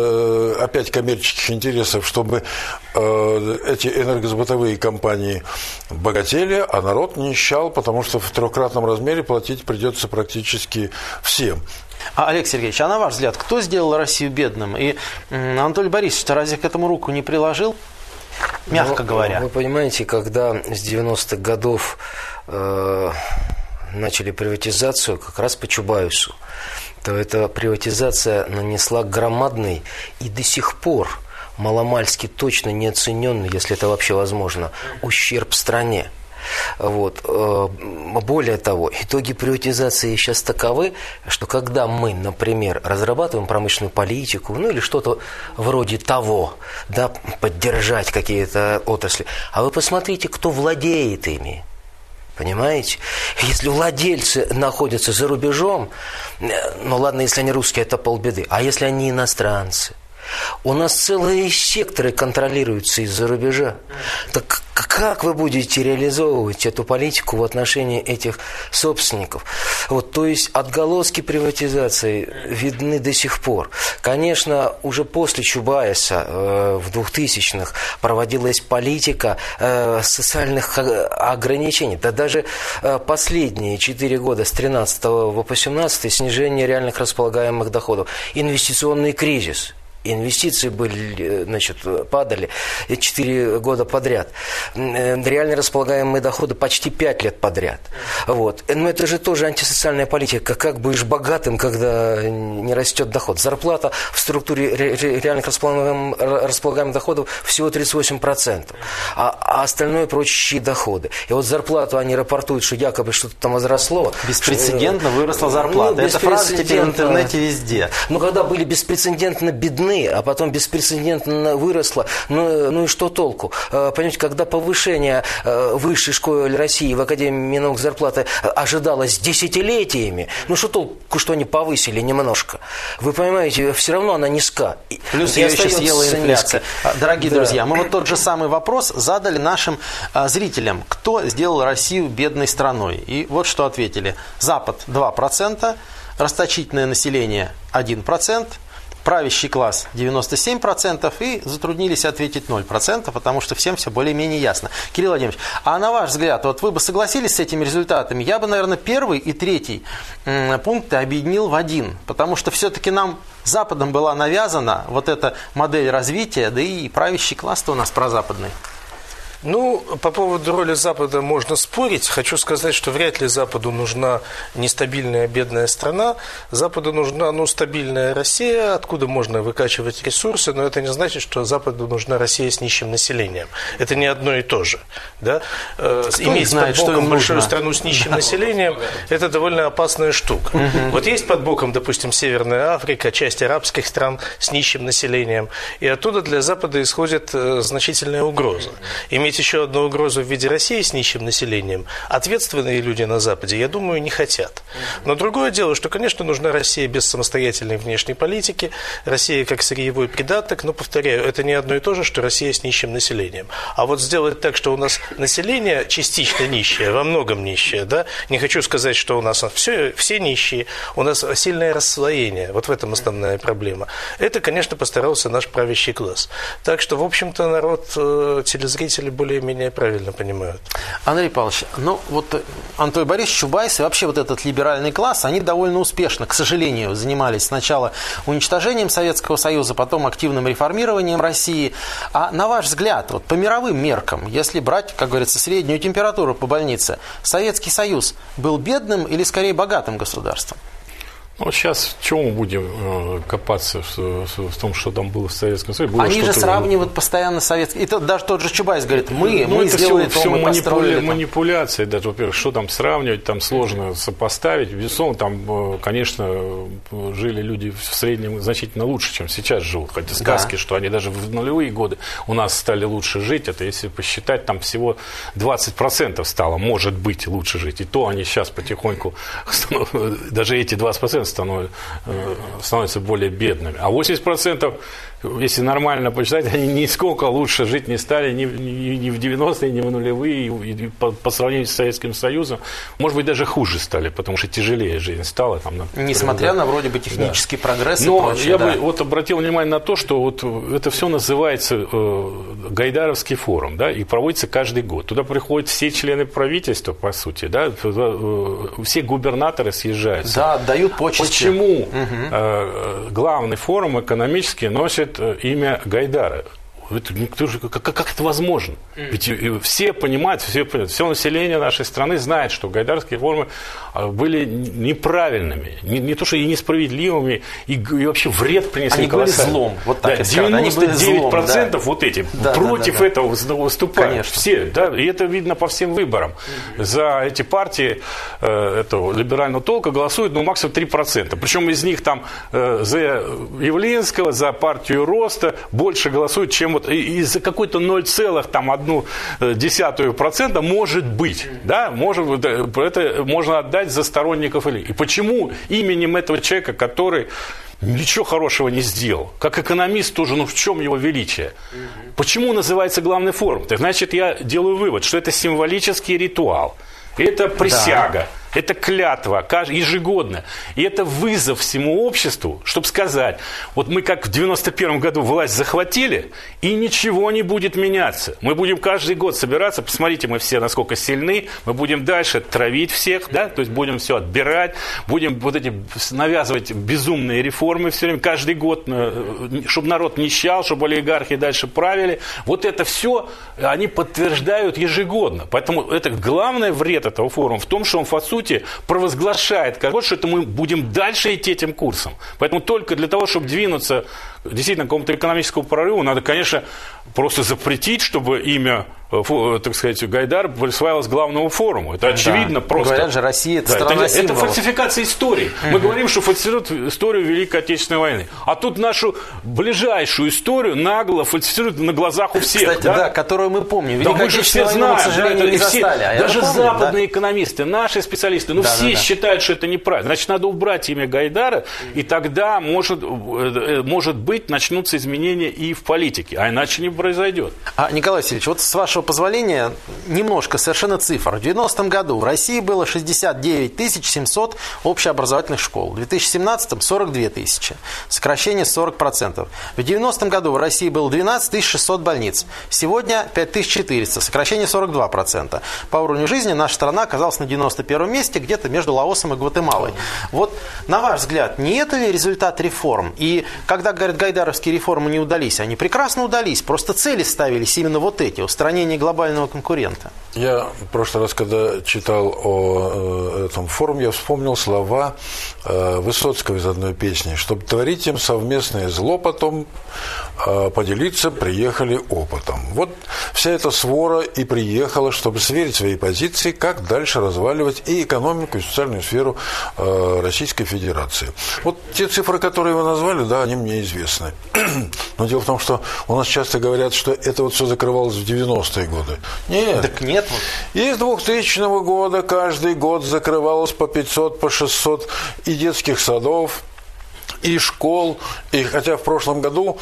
э, опять, коммерческих интересов, чтобы эти энергосбытовые компании богатели, а народ нищал, потому что в трехкратном размере платить придется практически всем. А, Олег Сергеевич, а на ваш взгляд, кто сделал Россию бедным? И Анатолий Борисович разве к этому руку не приложил, мягко ну, говоря? Вы понимаете, когда с девяностых годов э, начали приватизацию, как раз по Чубайсу, то эта приватизация нанесла громадный и до сих пор маломальски точно неоцененный, если это вообще возможно, ущерб стране. Вот. Более того, итоги приватизации сейчас таковы, что когда мы, например, разрабатываем промышленную политику, ну или что-то вроде того, да, поддержать какие-то отрасли, а вы посмотрите, кто владеет ими. Понимаете? Если владельцы находятся за рубежом, ну ладно, если они русские, это полбеды, а если они иностранцы? У нас целые секторы контролируются из-за рубежа. Так как вы будете реализовывать эту политику в отношении этих собственников? Вот, то есть отголоски приватизации видны до сих пор. Конечно, уже после Чубайса э, в двухтысячных проводилась политика э, социальных ограничений. Да даже э, последние четыре года с тринадцатого по семнадцатый снижение реальных располагаемых доходов. Инвестиционный кризис. Инвестиции были, значит, падали четыре года подряд. Реально располагаемые доходы почти пять лет подряд. Вот. Но это же тоже антисоциальная политика. Как будешь богатым, когда не растет доход? Зарплата в структуре реальных располагаемых, располагаемых доходов всего тридцать восемь процентов. А, а остальное прочие доходы. И вот зарплату они рапортуют, что якобы что-то там возросло. Беспрецедентно выросла зарплата. Ну, эта фраза теперь в интернете везде. Но когда были беспрецедентно бедны, а потом беспрецедентно выросла, ну, ну и что толку? Понимаете, когда повышение в высшей школе России в Академии наук зарплаты ожидалось десятилетиями, ну что толку, что они повысили немножко? Вы понимаете, все равно она низка. Плюс ее еще съела инфляция. Дорогие да. друзья, мы вот тот же самый вопрос задали нашим а, зрителям. Кто сделал Россию бедной страной? И вот что ответили. Запад два процента, расточительное население один процент, правящий класс девяносто семь процентов, и затруднились ответить ноль процентов, потому что всем все более-менее ясно. Кирилл Владимирович, а на ваш взгляд, вот вы бы согласились с этими результатами? Я бы, наверное, первый и третий пункты объединил в один, потому что все-таки нам Западом была навязана вот эта модель развития, да и правящий класс-то у нас прозападный. Ну, по поводу роли Запада можно спорить. Хочу сказать, что вряд ли Западу нужна нестабильная бедная страна. Западу нужна, ну, стабильная Россия, откуда можно выкачивать ресурсы, но это не значит, что Западу нужна Россия с нищим населением. Это не одно и то же. Да? Иметь знает, под боком большую нужно? страну с нищим населением – это довольно опасная штука. Угу. Вот есть под боком, допустим, Северная Африка, часть арабских стран с нищим населением, и оттуда для Запада исходит значительная угроза. Иметь еще одну угрозу в виде России с нищим населением ответственные люди на Западе, я думаю, не хотят. Но другое дело, что, конечно, нужна Россия без самостоятельной внешней политики, Россия как сырьевой придаток, но, повторяю, это не одно и то же, что Россия с нищим населением. А вот сделать так, что у нас население частично нищее, во многом нищее, да, не хочу сказать, что у нас все, все нищие, у нас сильное расслоение, вот в этом основная проблема. Это, конечно, постарался наш правящий класс. Так что, в общем-то, народ, телезрители более-менее правильно понимают. Андрей Павлович, ну вот Анатолий Борисович, Чубайс и вообще вот этот либеральный класс, они довольно успешно, к сожалению, занимались сначала уничтожением Советского Союза, потом активным реформированием России. А на ваш взгляд, вот по мировым меркам, если брать, как говорится, среднюю температуру по больнице, Советский Союз был бедным или скорее богатым государством? Ну, вот сейчас чего мы будем э, копаться в, в, в том, что там было в Советском Союзе? Было Они же что-то... сравнивают постоянно советский. И то, даже тот же Чубайс говорит, мы, ну, мы это сделали все, то, мы манипуля... построили. манипуляции, даже, во-первых, что там сравнивать, там сложно сопоставить. Безусловно, там, конечно, жили люди в среднем значительно лучше, чем сейчас живут. Хотя сказки, да. что они даже в нулевые годы у нас стали лучше жить, это если посчитать, там всего двадцать процентов стало, может быть, лучше жить. И то они сейчас потихоньку, даже эти двадцать процентов становятся становятся более бедными. А восемьдесят процентов, если нормально посчитать, они нисколько лучше жить не стали ни, ни, ни в девяностые, ни в нулевые, и, и по, по сравнению с Советским Союзом, может быть, даже хуже стали, потому что тяжелее жизнь стала. Там, например, Несмотря да. на вроде бы технический да. прогресс и Но прочее. я да. бы вот обратил внимание на то, что вот это все называется э, Гайдаровский форум, да, и проводится каждый год. Туда приходят все члены правительства, по сути, да, э, все губернаторы съезжаются. Да, отдают почести. Почему угу. э, главный форум экономический носит имя Гайдара? Это, никто же, как, как это возможно? Ведь все понимают, все, все население нашей страны знает, что гайдаровские реформы были неправильными, не, не то что и несправедливыми, и, и вообще вред принесли колоссальный. Они были злом, вот так да, и скажут. девяносто девять процентов вот эти да, против да, да, да. этого выступают. Конечно. Все, да, и это видно по всем выборам. Mm-hmm. За эти партии э, этого либерального толка голосуют, ну, максимум три процента. Причем из них там э, за Явлинского, за партию Роста больше голосуют, чем вот из-за какой-то ноль целых одну десятую процента может быть, да, может, это можно отдать за сторонников Ильи. И почему именем этого человека, который ничего хорошего не сделал, как экономист тоже, ну в чем его величие? Почему называется главный форум? Так, значит, я делаю вывод, что это символический ритуал, это присяга. Да. Это клятва ежегодно. И это вызов всему обществу, чтобы сказать, вот мы как в девяносто первом году власть захватили, и ничего не будет меняться. Мы будем каждый год собираться, посмотрите, мы все насколько сильны, мы будем дальше травить всех, да, то есть будем все отбирать, будем вот эти навязывать безумные реформы все время, каждый год, чтобы народ нищал, чтобы олигархи дальше правили. Вот это все они подтверждают ежегодно. Поэтому это главный вред этого форума в том, что он, по сути, провозглашает, что это мы будем дальше идти этим курсом. Поэтому только для того, чтобы двинуться действительно к какому-то экономическому прорыву, надо, конечно, просто запретить, чтобы имя, так сказать, Гайдар присваивалось главному форуму. Это очевидно, да. просто. Говорят же, Россия – это да, страна это, это фальсификация истории. Uh-huh. Мы говорим, что фальсифицируют историю Великой Отечественной войны. А тут нашу ближайшую историю нагло фальсифицируют на глазах у всех. Кстати, да, да которую мы помним. Великую да, Отечественную войну, знаем, мы, к сожалению, да, не застали. А даже помню, да? западные экономисты, наши специалисты, ну да, все да, да. считают, что это неправильно. Значит, надо убрать имя Гайдара, uh-huh. и тогда, может, может быть, начнутся изменения и в политике. А иначе не произойдет. А, Николай Васильевич, вот с вашего позволения немножко совершенно цифр. В девяностом году в России было шестьдесят девять тысяч семьсот общеобразовательных школ. В две тысячи семнадцатом сорок две тысячи. Сокращение сорок процентов. В девяностом году в России было двенадцать тысяч шестьсот больниц. Сегодня пять тысяч четыреста. Сокращение сорок два процента. По уровню жизни наша страна оказалась на девяносто первом месте, где-то между Лаосом и Гватемалой. Вот, на ваш взгляд, не это ли результат реформ? И когда, говорят, гайдаровские реформы не удались, они прекрасно удались. Просто цели ставились именно вот эти. Устранение глобального конкурента. Я в прошлый раз, когда читал о э, этом форуме, я вспомнил слова э, Высоцкого из одной песни. «Чтобы творить им совместное зло, потом э, поделиться приехали опытом». Вот вся эта свора и приехала, чтобы сверить свои позиции, как дальше разваливать и экономику, и социальную сферу э, Российской Федерации. Вот те цифры, которые вы назвали, да, они мне известны. Но дело в том, что у нас часто говорят, что это вот все закрывалось в девяностые годы. Нет. Так нет. И с двухтысячного года каждый год закрывалось по пятьсот, по шестьсот и детских садов, и школ. И хотя в прошлом году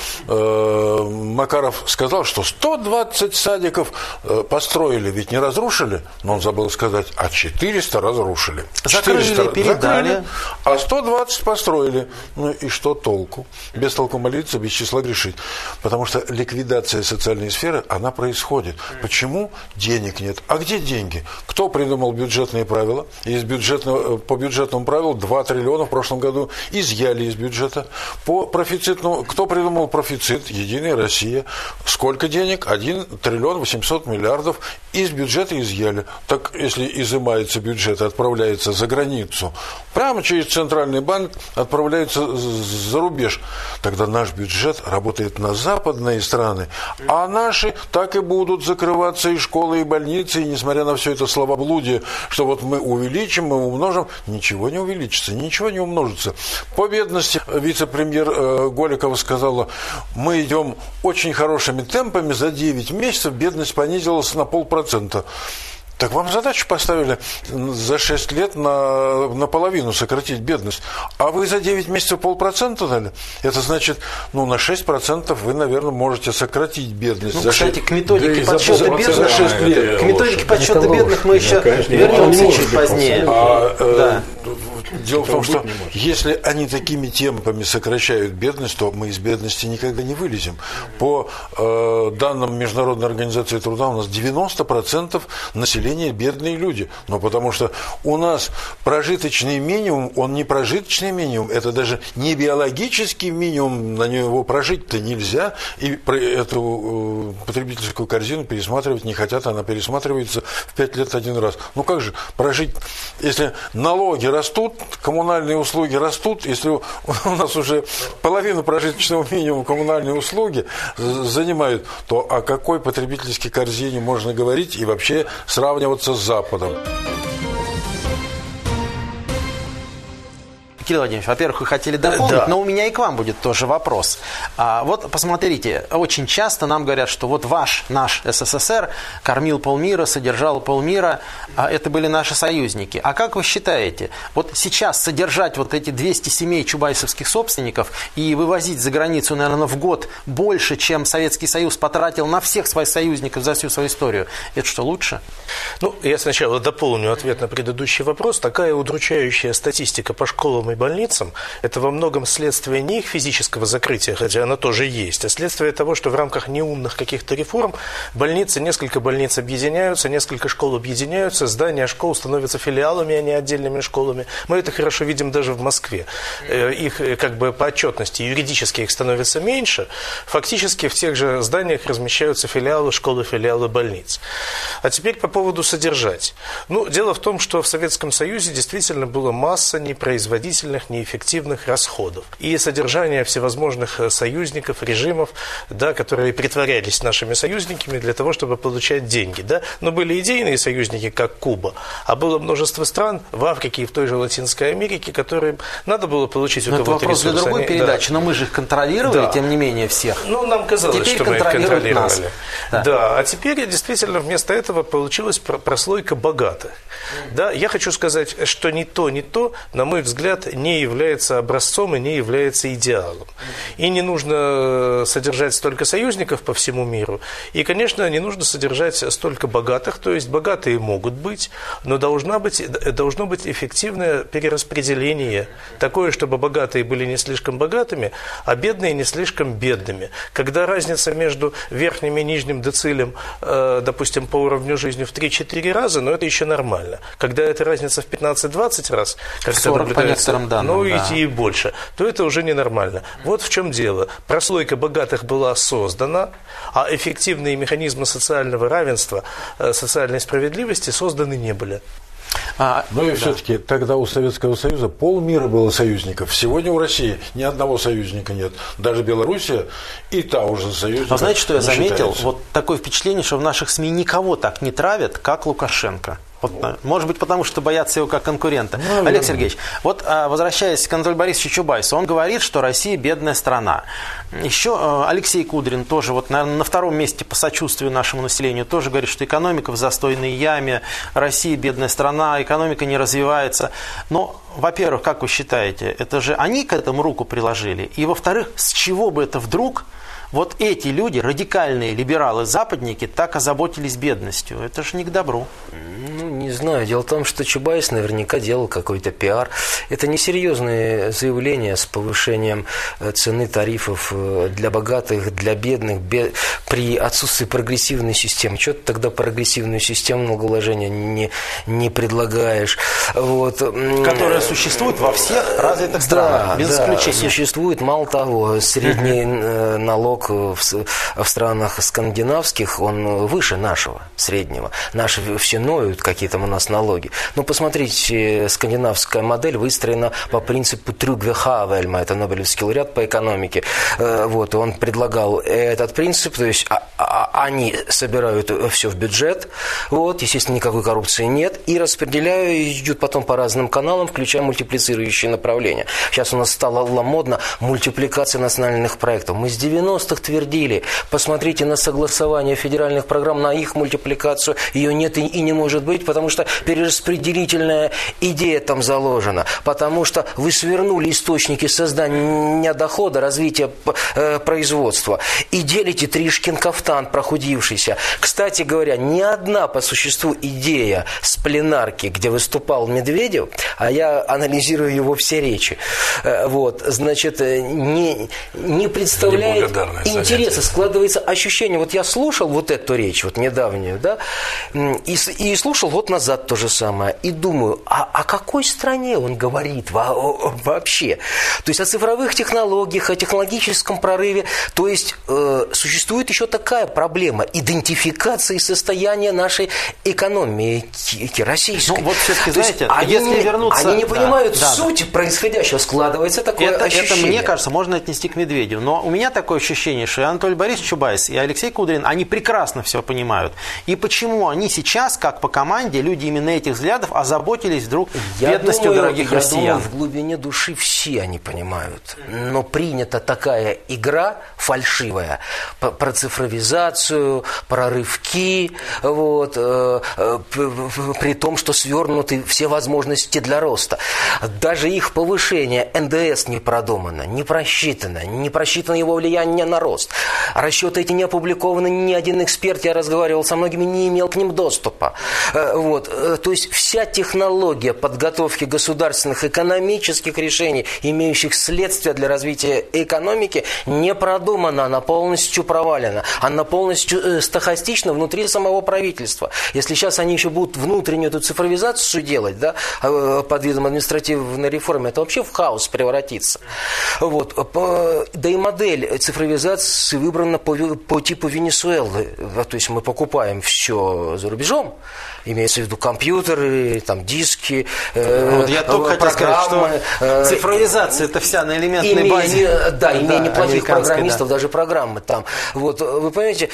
э, Макаров сказал, что сто двадцать садиков э, построили, ведь не разрушили, но он забыл сказать, а четыреста разрушили. Закрыли, передали. Закрыли, а сто двадцать построили. Ну и что толку? Без толку молиться, без числа грешить. Потому что ликвидация социальной сферы, она происходит. Почему? Денег нет. А где деньги? Кто придумал бюджетные правила? Из бюджетного, по бюджетному правилу два триллиона в прошлом году изъяли из бюджета. Бюджета. По профицитному, кто придумал профицит? Единая Россия. Сколько денег? один триллион восемьсот миллиардов из бюджета изъяли. Так, если изымается бюджет и отправляется за границу, прямо через Центральный банк отправляется за рубеж, тогда наш бюджет работает на западные страны, а наши так и будут закрываться и школы, и больницы, и несмотря на все это словоблудие, что вот мы увеличим, мы умножим, ничего не увеличится, ничего не умножится. По бедности вице-премьер Голикова сказала, мы идем очень хорошими темпами, за девять месяцев бедность понизилась на полпроцента. Так вам задачу поставили за шесть лет на, наполовину сократить бедность. А вы за девять месяцев полпроцента дали? Это значит, ну, на шесть процентов вы, наверное, можете сократить бедность. Ну, за кстати, шесть... к методике да подсчета бедных, за шесть лет. К методике подсчета бедных мы еще конечно, вернемся чуть позднее. А, да. э, Дело в том, что если они такими темпами сокращают бедность, то мы из бедности никогда не вылезем. По э, данным Международной организации труда у нас девяносто процентов населения бедные люди. Но потому что у нас прожиточный минимум, он не прожиточный минимум, это даже не биологический минимум, на него прожить-то нельзя. И эту э, потребительскую корзину пересматривать не хотят, она пересматривается в пять лет один раз. Ну как же прожить, если налоги растут, коммунальные услуги растут, если у нас уже половину прожиточного минимума коммунальные услуги занимают, то о какой потребительской корзине можно говорить и вообще сравниваться с Западом? Кирилл Владимирович, во-первых, вы хотели дополнить, да. но у меня и к вам будет тоже вопрос. А, вот посмотрите, очень часто нам говорят, что вот ваш, наш СССР кормил полмира, содержал полмира, а это были наши союзники. А как вы считаете, вот сейчас содержать вот эти двести семей чубайсовских собственников и вывозить за границу, наверное, в год больше, чем Советский Союз потратил на всех своих союзников за всю свою историю, это что, лучше? Ну, я сначала дополню ответ на предыдущий вопрос. Такая удручающая статистика по школам и больницам – это во многом следствие не их физического закрытия, хотя оно тоже есть, а следствие того, что в рамках неумных каких-то реформ больницы, несколько больниц объединяются, несколько школ объединяются, здания школ становятся филиалами, а не отдельными школами. Мы это хорошо видим даже в Москве. Их как бы по отчетности юридически их становится меньше, фактически в тех же зданиях размещаются филиалы школы, филиалы больниц. А теперь по поводу содержать. Ну, дело в том, что в Советском Союзе действительно была масса непроизводительных, неэффективных расходов. И содержание всевозможных союзников, режимов, да, которые притворялись нашими союзниками для того, чтобы получать деньги. Да. Но были идейные союзники, как Куба, а было множество стран в Африке и в той же Латинской Америке, которым надо было получить у кого-то ресурсы. Это вопрос для другой передачи, да. Но мы же их контролировали, да. Тем не менее, всех. Ну, нам казалось, теперь что мы их контролировали. Нас. Да. Да, а теперь действительно вместо этого получилась прослойка богатых. Да, я хочу сказать, что ни то, ни то, на мой взгляд, не является образцом и не является идеалом. И не нужно содержать столько союзников по всему миру. И, конечно, не нужно содержать столько богатых, то есть богатые могут быть, но должна быть, должно быть эффективное перераспределение, такое, чтобы богатые были не слишком богатыми, а бедные не слишком бедными. Когда разница между верхним и нижним децилем, э, допустим, по уровню жизни в три-четыре раза, но это еще нормально. Когда эта разница в пятнадцать-двадцать раз, как это наблюдается, данным, ну да. и, и больше, то это уже ненормально. Вот в чем дело. Прослойка богатых была создана, а эффективные механизмы социального равенства, социальной справедливости созданы не были. А, Но и да. все-таки тогда у Советского Союза полмира было союзников. Сегодня у России ни одного союзника нет. Даже Белоруссия и та уже союзник. А знаете, что я заметил? Считается. Вот такое впечатление, что в наших СМИ никого так не травят, как Лукашенко. Вот, может быть, потому что боятся его как конкурента. Ну, Олег Сергеевич, вот возвращаясь к Анатолию Борисовичу Чубайсу, он говорит, что Россия бедная страна. Еще Алексей Кудрин тоже, вот, наверное, на втором месте по сочувствию нашему населению, тоже говорит, что экономика в застойной яме, Россия бедная страна, экономика не развивается. Но, во-первых, как вы считаете, это же они к этому руку приложили? И, во-вторых, с чего бы это вдруг вот эти люди, радикальные либералы-западники, так озаботились бедностью? Это же не к добру. Ну, не знаю. Дело в том, что Чубайс наверняка делал какой-то пиар. Это несерьезные заявления с повышением цены тарифов для богатых, для бедных, бед... при отсутствии прогрессивной системы. Чего ты тогда прогрессивную систему налоголожения не, не предлагаешь? Вот. Которая существует во всех развитых странах, да, без да, исключения. Существует. Мало того, средний uh-huh. налог в, в странах скандинавских, он выше нашего среднего. Наши все ноют, какие там у нас налоги. Но посмотрите, скандинавская модель выстроена по принципу Трюгве-Хавельма, это Нобелевский лауреат по экономике. Вот, он предлагал этот принцип, то есть а, а, они собирают все в бюджет, вот, естественно, никакой коррупции нет, и распределяют, идут потом по разным каналам, включая мультиплицирующие направления. Сейчас у нас стало модно мультипликация национальных проектов. Мы с девяносто девяностых твердили, посмотрите на согласование федеральных программ, на их мультипликацию, ее нет и, и не может быть, потому что перераспределительная идея там заложена, потому что вы свернули источники создания дохода, развития э, производства и делите Тришкин кафтан прохудившийся. Кстати говоря, ни одна по существу идея с пленарки, где выступал Медведев, а я анализирую его все речи, э, вот, значит, не, не представляет интереса, складывается ощущение, вот я слушал вот эту речь, вот недавнюю, да, и, и слушал вот назад то же самое, и думаю, а о какой стране он говорит вообще? То есть о цифровых технологиях, о технологическом прорыве, то есть э, существует еще такая проблема идентификации состояния нашей экономики российской. Ну, вот все-таки, то знаете, они, если вернуться... Они не понимают да, суть да. происходящего, складывается такое это, ощущение. Это, мне кажется, можно отнести к Медведеву. Но у меня такое ощущение, что и Анатолий Борисович Чубайс, и Алексей Кудрин, они прекрасно все понимают. И почему они сейчас, как по команде, люди именно этих взглядов, озаботились вдруг я бедностью думаю, дорогих я россиян? Думаю, в глубине души все они понимают. Но принята такая игра фальшивая про цифровизацию, про рывки, вот, э, э, при том, что свернуты все возможности для роста. Даже их повышение эн дэ эс не продумано, не просчитано, не просчитано его влияние на рост. Расчеты эти не опубликованы, ни один эксперт, я разговаривал со многими, не имел к ним доступа. Вот. То есть вся технология подготовки государственных экономических решений, имеющих следствия для развития экономики, не продумана, она полностью провалена. Она полностью стохастична внутри самого правительства. Если сейчас они еще будут внутреннюю эту цифровизацию делать, да, под видом административной реформы, это вообще в хаос превратится. Вот. Да и модель цифровизации выбрана по, по типу Венесуэлы. То есть мы покупаем все за рубежом, имеется в виду компьютеры, там, диски, вот я только хотел сказать, что цифровизация это вся на элементной базе. Да, имея да, неплохих программистов, да. даже программы там. Вот, вы понимаете,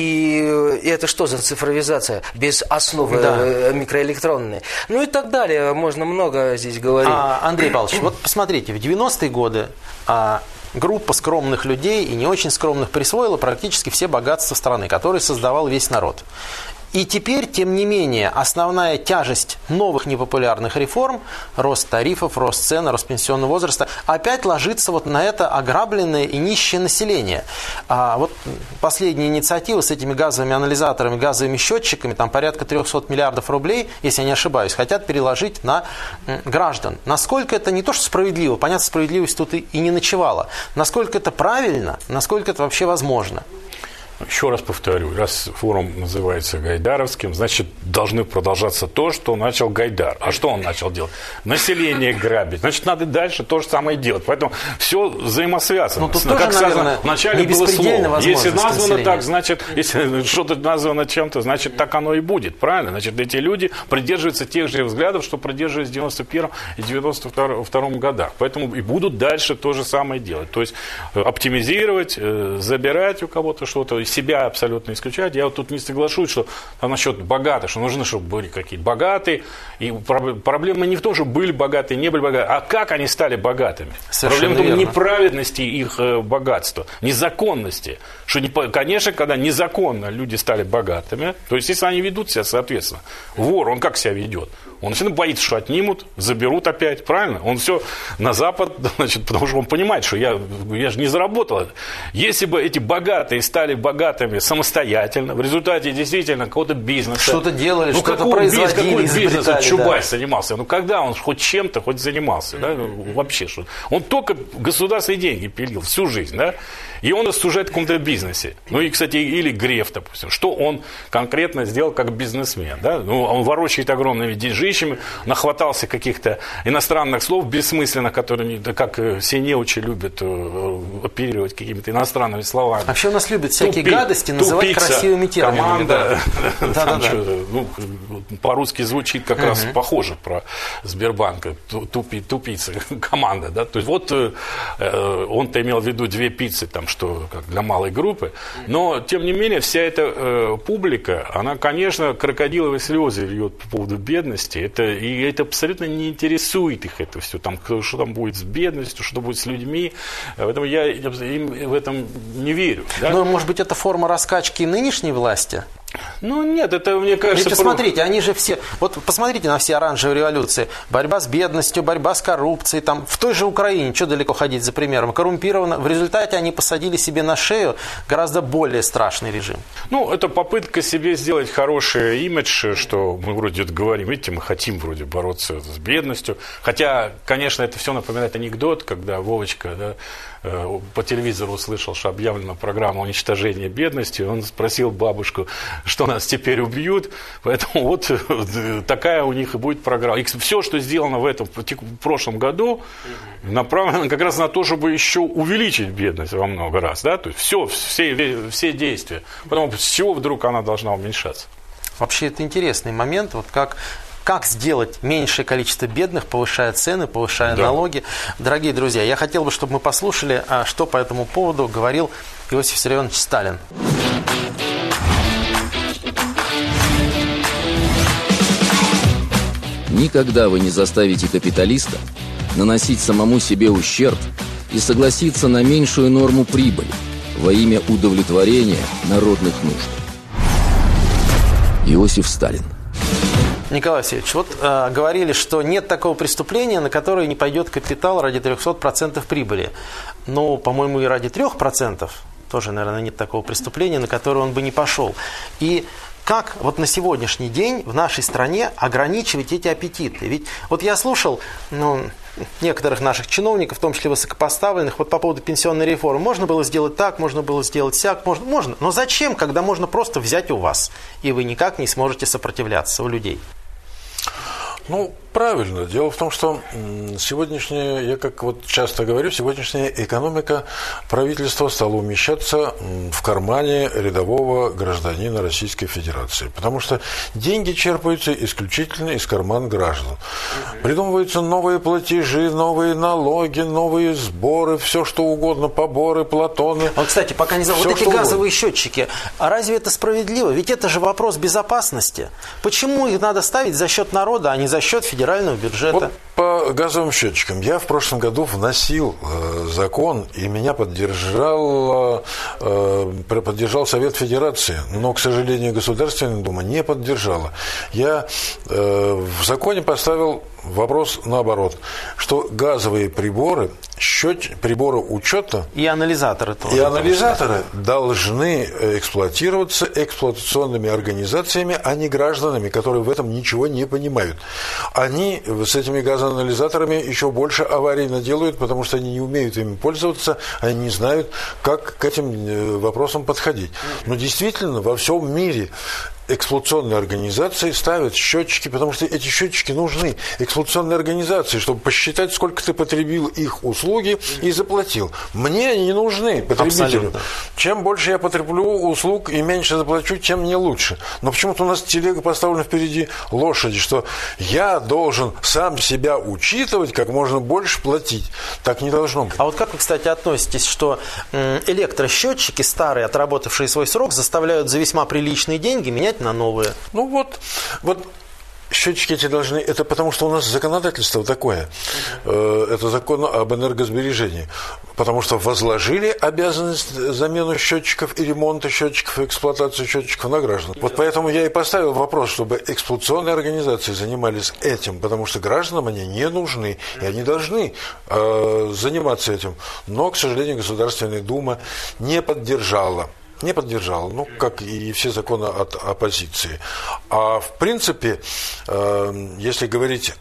и, и это что за цифровизация без основы да. микроэлектронной? Ну и так далее, можно много здесь говорить. А, Андрей Павлович, вот посмотрите, в девяностые годы а, группа скромных людей и не очень скромных присвоила практически все богатства страны, которые создавал весь народ. И теперь, тем не менее, основная тяжесть новых непопулярных реформ, рост тарифов, рост цен, рост пенсионного возраста, опять ложится вот на это ограбленное и нищее население. А вот последние инициативы с этими газовыми анализаторами, газовыми счетчиками, там порядка трехсот миллиардов рублей, если я не ошибаюсь, хотят переложить на граждан. Насколько это не то, что справедливо, понятно, справедливость тут и не ночевала. Насколько это правильно, насколько это вообще возможно? Еще раз повторю, раз форум называется гайдаровским, значит, должны продолжаться то, что начал Гайдар. А что он начал делать? Население грабить. Значит, надо дальше то же самое делать. Поэтому все взаимосвязано. Ну, тут тоже, как наверное, сказано, вначале было слово. Если названо населения. так, значит, если что-то названо чем-то, значит, так оно и будет. Правильно? Значит, эти люди придерживаются тех же взглядов, что придерживались в девяносто первом и девяносто втором годах. Поэтому и будут дальше то же самое делать. То есть оптимизировать, забирать у кого-то что-то, себя абсолютно исключать. Я вот тут не соглашусь, что а насчет богатых, что нужно, чтобы были какие-то богатые. И проблема не в том, что были богатые, не были богатые, а как они стали богатыми. Совершенно проблема в том верно. неправедности их богатства, незаконности. Что, не, конечно, когда незаконно люди стали богатыми, то есть, если они ведут себя соответственно, вор, он как себя ведет? Он всегда боится, что отнимут, заберут опять, правильно? Он все на Запад, значит, потому что он понимает, что я, я же не заработал это. Если бы эти богатые стали богатыми самостоятельно, в результате действительно какого-то бизнеса. Что-то делали, ну, что-то производили, какой бизнес изобретали, Чубайс да. занимался? Ну, когда он хоть чем-то, хоть занимался, да? Ну, вообще что? Он только государственные деньги пилил всю жизнь, да? И он рассуждает в каком-то бизнесе. Ну и, кстати, или Греф, допустим. Что он конкретно сделал как бизнесмен? Да? Ну, он ворочает огромными деньжищами, нахватался каких-то иностранных слов бессмысленных, которые, как все неучи любят оперировать какими-то иностранными словами. Вообще у нас любят всякие Тупи, гадости называть тупица, красивыми терминами. Команда, да. Да, да, да. Ну, по-русски звучит как угу. раз похоже про Сбербанк. Тупи, тупица, команда. Да? То есть вот э, он-то имел в виду две пиццы, там, что как для малой группы, но, тем не менее, вся эта э, публика, она, конечно, крокодиловые слезы льет по поводу бедности, Это, и это абсолютно не интересует их это все. Там, что там будет с бедностью, что будет с людьми. Поэтому я им в этом не верю. Да? Но, может быть, это форма раскачки нынешней власти? Ну нет, это, мне кажется... Ведь посмотрите, про... они же все... Вот посмотрите на все оранжевые революции. Борьба с бедностью, борьба с коррупцией. Там, в той же Украине, что далеко ходить за примером, коррумпировано. В результате они посадили себе на шею гораздо более страшный режим. Ну, это попытка себе сделать хороший имидж, что мы вроде говорим, видите, мы хотим вроде бороться с бедностью. Хотя, конечно, это все напоминает анекдот, когда Вовочка, да, по телевизору услышал, что объявлена программа уничтожения бедности. Он спросил бабушку, что нас теперь убьют. Поэтому вот такая у них и будет программа. И все, что сделано в этом в прошлом году, направлено как раз на то, чтобы еще увеличить бедность во много раз. Да? То есть все, все, все действия. Потому с чего вдруг она должна уменьшаться? Вообще это интересный момент. Вот как... Как сделать меньшее количество бедных, повышая цены, повышая да. налоги. Дорогие друзья, я хотел бы, чтобы мы послушали, что по этому поводу говорил Иосиф Виссарионович Сталин. Никогда вы не заставите капиталиста наносить самому себе ущерб и согласиться на меньшую норму прибыли во имя удовлетворения народных нужд. Иосиф Сталин. Николай Васильевич, вот э, говорили, что нет такого преступления, на которое не пойдет капитал ради трехсот процентов прибыли. Но, по-моему, и ради трех процентов тоже, наверное, нет такого преступления, на которое он бы не пошел. И как вот на сегодняшний день в нашей стране ограничивать эти аппетиты? Ведь вот я слушал ну, некоторых наших чиновников, в том числе высокопоставленных, вот по поводу пенсионной реформы. Можно было сделать так, можно было сделать сяк, можно, можно. Но зачем, когда можно просто взять у вас, и вы никак не сможете сопротивляться у людей? Ну, правильно. Дело в том, что сегодняшняя, я как вот часто говорю, сегодняшняя экономика правительства стала умещаться в кармане рядового гражданина Российской Федерации. Потому что деньги черпаются исключительно из кармана граждан. Придумываются новые платежи, новые налоги, новые сборы, все что угодно, поборы, платоны. Вот, кстати, пока не забыл, вот эти газовые счетчики, а разве это справедливо? Ведь это же вопрос безопасности. Почему их надо ставить за счет народа, а не за счет федерального бюджета? Вот по газовым счетчикам. Я в прошлом году вносил э, закон, и меня поддержал, э, поддержал Совет Федерации, но, к сожалению, Государственная Дума не поддержала. Я э, в законе поставил вопрос наоборот, что газовые приборы, счет, приборы учета и анализаторы тоже, и анализаторы должны эксплуатироваться эксплуатационными организациями, а не гражданами, которые в этом ничего не понимают. Они с этими газоанализаторами еще больше аварий наделают, потому что они не умеют ими пользоваться, они не знают, как к этим вопросам подходить. Но действительно во всем мире эксплуатационные организации ставят счетчики, потому что эти счетчики нужны эксплуатационной организации, чтобы посчитать, сколько ты потребил их услуги и заплатил. Мне они не нужны, потребителю. Абсолютно. Чем больше я потреблю услуг и меньше заплачу, тем мне лучше. Но почему-то у нас телега поставлена впереди лошади, что я должен сам себя учитывать, как можно больше платить. Так не должно быть. А вот как вы, кстати, относитесь, что электросчетчики, старые, отработавшие свой срок, заставляют за весьма приличные деньги менять на новые? Ну вот, вот счетчики эти должны, это потому что у нас законодательство такое, uh-huh. это закон об энергосбережении, потому что возложили обязанность замену счетчиков и ремонта счетчиков, и эксплуатацию счетчиков на граждан. Вот поэтому я и поставил вопрос, чтобы эксплуатационные организации занимались этим, потому что гражданам они не нужны, и они должны э, заниматься этим. Но, к сожалению, Государственная Дума не поддержала. Не поддержал, ну, как и все законы от оппозиции. А в принципе, э, если говорить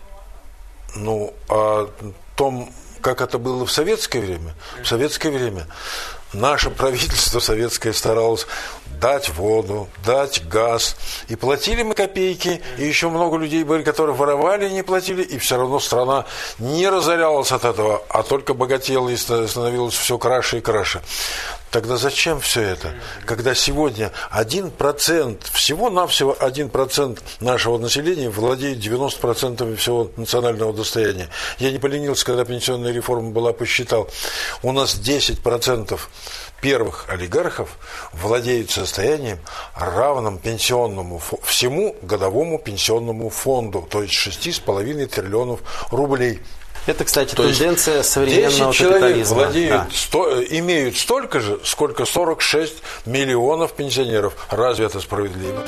ну, о том, как это было в советское время, в советское время наше правительство советское старалось дать воду, дать газ. И платили мы копейки, и еще много людей были, которые воровали и не платили, и все равно страна не разорялась от этого, а только богатела и становилась все краше и краше. Тогда зачем все это? Когда сегодня один процент, всего-навсего один процент нашего населения владеет девяноста процентами всего национального достояния. Я не поленился, когда пенсионная реформа была, посчитал. У нас десять процентов первых олигархов владеют состоянием, равным пенсионному, всему годовому пенсионному фонду, то есть шести с половиной триллионов рублей. Это, кстати, то тенденция современного десять человек капитализма. Владеют, да. сто, имеют столько же, сколько сорок шесть миллионов пенсионеров. Разве это справедливо?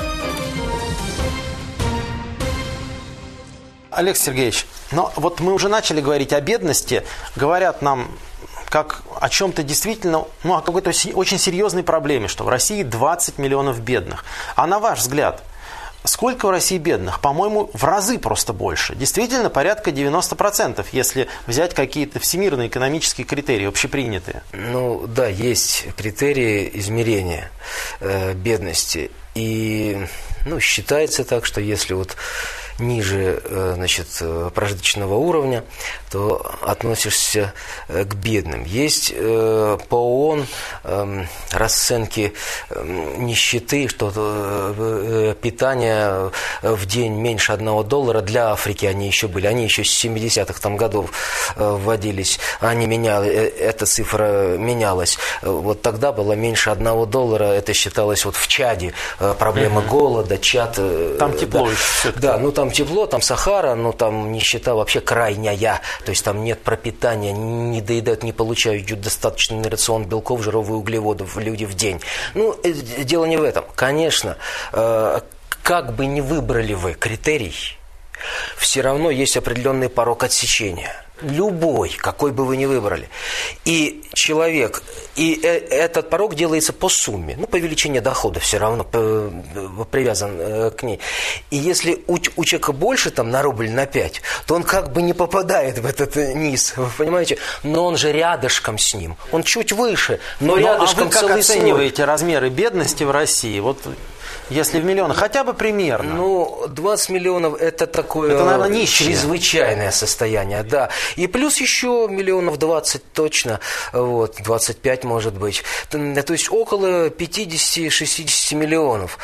Олег Сергеевич, но вот мы уже начали говорить о бедности. Говорят нам как о чем-то действительно, ну, о какой-то очень серьезной проблеме, что в России двадцать миллионов бедных. А на ваш взгляд, сколько в России бедных? По-моему, в разы просто больше. Действительно, порядка девяносто процентов, если взять какие-то всемирные экономические критерии, общепринятые. Ну, да, есть критерии измерения э, бедности. И, ну, считается так, что если вот ниже, значит, прожиточного уровня, то относишься к бедным. Есть по ООН расценки нищеты, что питание в день меньше одного доллара для Африки они еще были. Они еще с семидесятых там годов вводились. Они меняли, эта цифра менялась. Вот тогда было меньше одного доллара. Это считалось вот в Чаде проблема угу. голода, Чад. Там тепло. Да, да, ну там тепло, там Сахара, но там нищета вообще крайняя. То есть там нет пропитания, не доедают, не получают достаточный рацион белков, жиров и углеводов люди в день. Ну, дело не в этом. Конечно, как бы ни выбрали вы критерий, все равно есть определенный порог отсечения. Любой, какой бы вы ни выбрали. И человек, и этот порог делается по сумме, ну, по величине дохода все равно привязан к ней. И если у, у человека больше там на рубль, на пять, то он как бы не попадает в этот низ, вы понимаете? Но он же рядышком с ним, он чуть выше, но, но рядышком целый слой. А вы как оцениваете размеры бедности в России? Вот... Если в миллионах, хотя бы примерно. Ну, двадцать миллионов это такое это, наверное, нищее. Чрезвычайное состояние, да. И плюс еще миллионов двадцать точно, вот, двадцать пять может быть. То есть около пятьдесят-шестьдесят миллионов.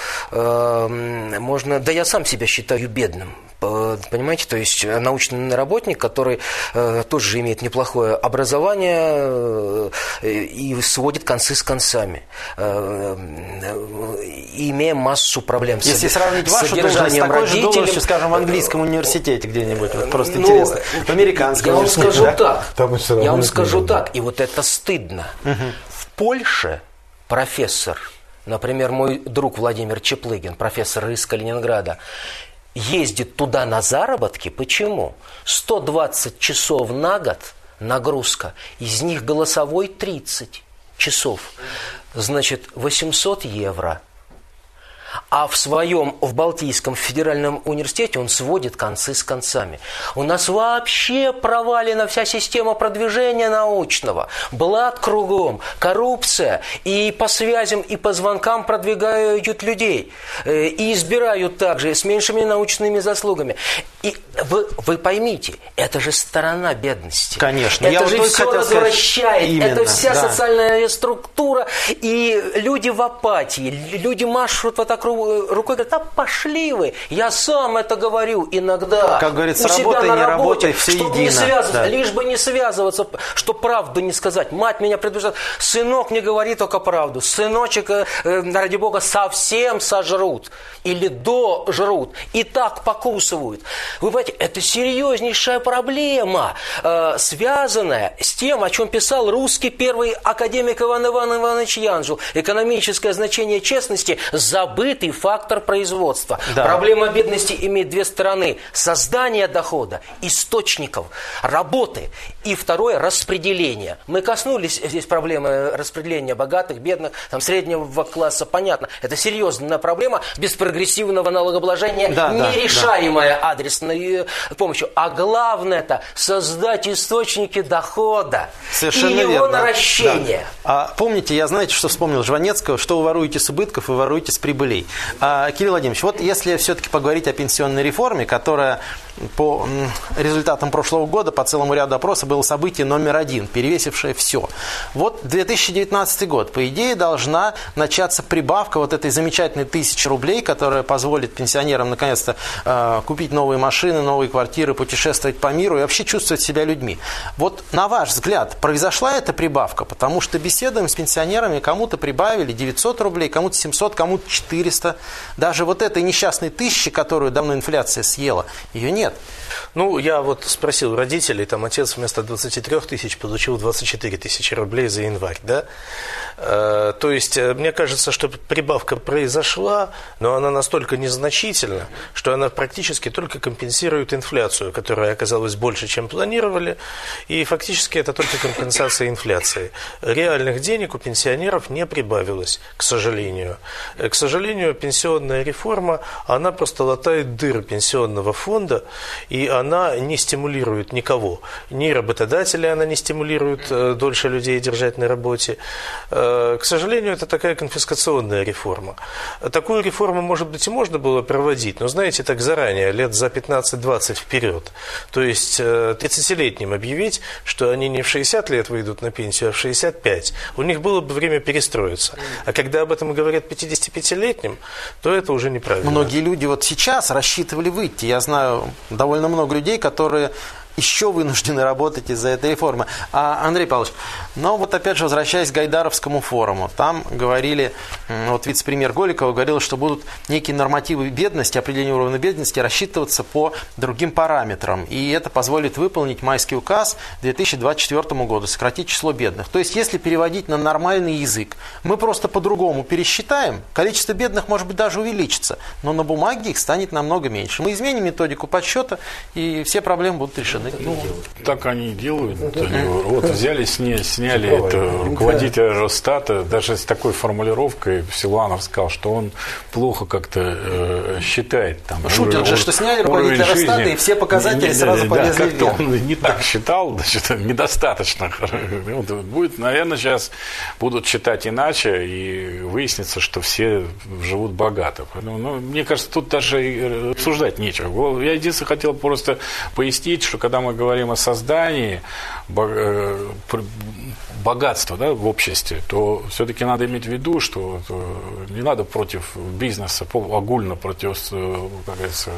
Можно, да я сам себя считаю бедным. Понимаете, то есть научный работник, который э, тоже имеет неплохое образование э, и сводит концы с концами, э, э, имея массу проблем. Если с, сравнить вашу должность с такой же должностью, скажем, в английском университете где-нибудь, вот просто ну, интересно, в американском. Я вам скажу да? так, я вам скажу так, и вот это стыдно. Угу. В Польше профессор, например, мой друг Владимир Чеплыгин, профессор из Калининграда, ездит туда на заработки. Почему? сто двадцать часов на год нагрузка, из них голосовой тридцать часов. Значит, восемьсот евро. А в своем, в Балтийском федеральном университете он сводит концы с концами. У нас вообще провалена вся система продвижения научного. Блат кругом, коррупция. И по связям, и по звонкам продвигают людей. И избирают также с меньшими научными заслугами. И вы, вы поймите, это же сторона бедности. Конечно. Это Я же вот все развращает. Именно, это вся да. социальная структура. И люди в апатии. Люди машут вот так рукой, говорят, а пошли вы, я сам это говорю иногда. Как говорится, работай, не работай, все едино. Не связываться, да. Лишь бы не связываться, что правду не сказать. Мать меня предупреждает, сынок, не говори только правду. Сыночек, э, ради бога, совсем сожрут. Или дожрут. И так покусывают. Вы понимаете, это серьезнейшая проблема, э, связанная с тем, о чем писал русский первый академик Иван Иван Иванович Янжел. Экономическое значение честности – забытый фактор производства. Да. Проблема бедности имеет две стороны. Создание дохода, источников, работы. И второе – распределение. Мы коснулись здесь проблемы распределения богатых, бедных, там, среднего класса. Понятно, это серьезная проблема без прогрессивного налогообложения, да, нерешаемая да, да. адресной помощью. А главное – это создать источники дохода. Совершенно и его верно. наращение. Да. А помните, я знаете, что вспомнил Жванецкого, что вы воруете с убытков, вы воруете с прибылей. А, Кирилл Владимирович, вот если все-таки поговорить о пенсионной реформе, которая по результатам прошлого года, по целому ряду опросов, было событие номер один, перевесившее все. Вот две тысячи девятнадцатый год. По идее, должна начаться прибавка вот этой замечательной тысячи рублей, которая позволит пенсионерам наконец-то э, купить новые машины, новые квартиры, путешествовать по миру и вообще чувствовать себя людьми. Вот на ваш взгляд, произошла эта прибавка? Потому что беседуем с пенсионерами, кому-то прибавили девятьсот рублей, кому-то семьсот, кому-то четыреста. Даже вот этой несчастной тысячи, которую давно инфляция съела, ее нет. Ну, я вот спросил родителей, там отец вместо двадцати трёх тысяч получил двадцать четыре тысячи рублей за январь, да? Э, то есть, мне кажется, что прибавка произошла, но она настолько незначительна, что она практически только компенсирует инфляцию, которая оказалась больше, чем планировали, и фактически это только компенсация инфляции. Реальных денег у пенсионеров не прибавилось, к сожалению. К сожалению, пенсионная реформа, она просто латает дыры пенсионного фонда, и она не стимулирует никого. Ни работодателя она не стимулирует э, дольше людей держать на работе. Э, к сожалению, это такая конфискационная реформа. Такую реформу, может быть, и можно было проводить, но, знаете, так заранее, лет за пятнадцать-двадцать вперед. То есть э, тридцатилетним объявить, что они не в шестьдесят лет выйдут на пенсию, а в шестьдесят пять. У них было бы время перестроиться. А когда об этом говорят пятидесятипятилетним, то это уже неправильно. Многие люди вот сейчас рассчитывали выйти. Я знаю довольно много людей, которые еще вынуждены работать из-за этой реформы. А, Андрей Павлович, но вот опять же, возвращаясь к Гайдаровскому форуму, там говорили, вот вице-премьер Голикова говорила, что будут некие нормативы бедности, определение уровня бедности рассчитываться по другим параметрам. И это позволит выполнить майский указ две тысячи двадцать четвёртому году, сократить число бедных. То есть, если переводить на нормальный язык, мы просто по-другому пересчитаем, количество бедных, может быть, даже увеличится, но на бумаге их станет намного меньше. Мы изменим методику подсчета, и все проблемы будут решены. Ну, так они и делают. Вот взяли, сня, сняли это, руководителя Росстата, даже с такой формулировкой Силуанов сказал, что он плохо как-то э, считает. Там, Шутят же, что сняли руководителя Росстата, и все показатели не, сразу да, полезли вверх. Как-то он не так считал, значит, недостаточно. Будет, наверное, сейчас будут считать иначе, и выяснится, что все живут богато. Поэтому, ну, мне кажется, тут даже обсуждать нечего. Я единственное хотел просто пояснить, что когда мы говорим о создании богатства, да, в обществе, то все-таки надо иметь в виду, что не надо против бизнеса, огульно против, как говорится,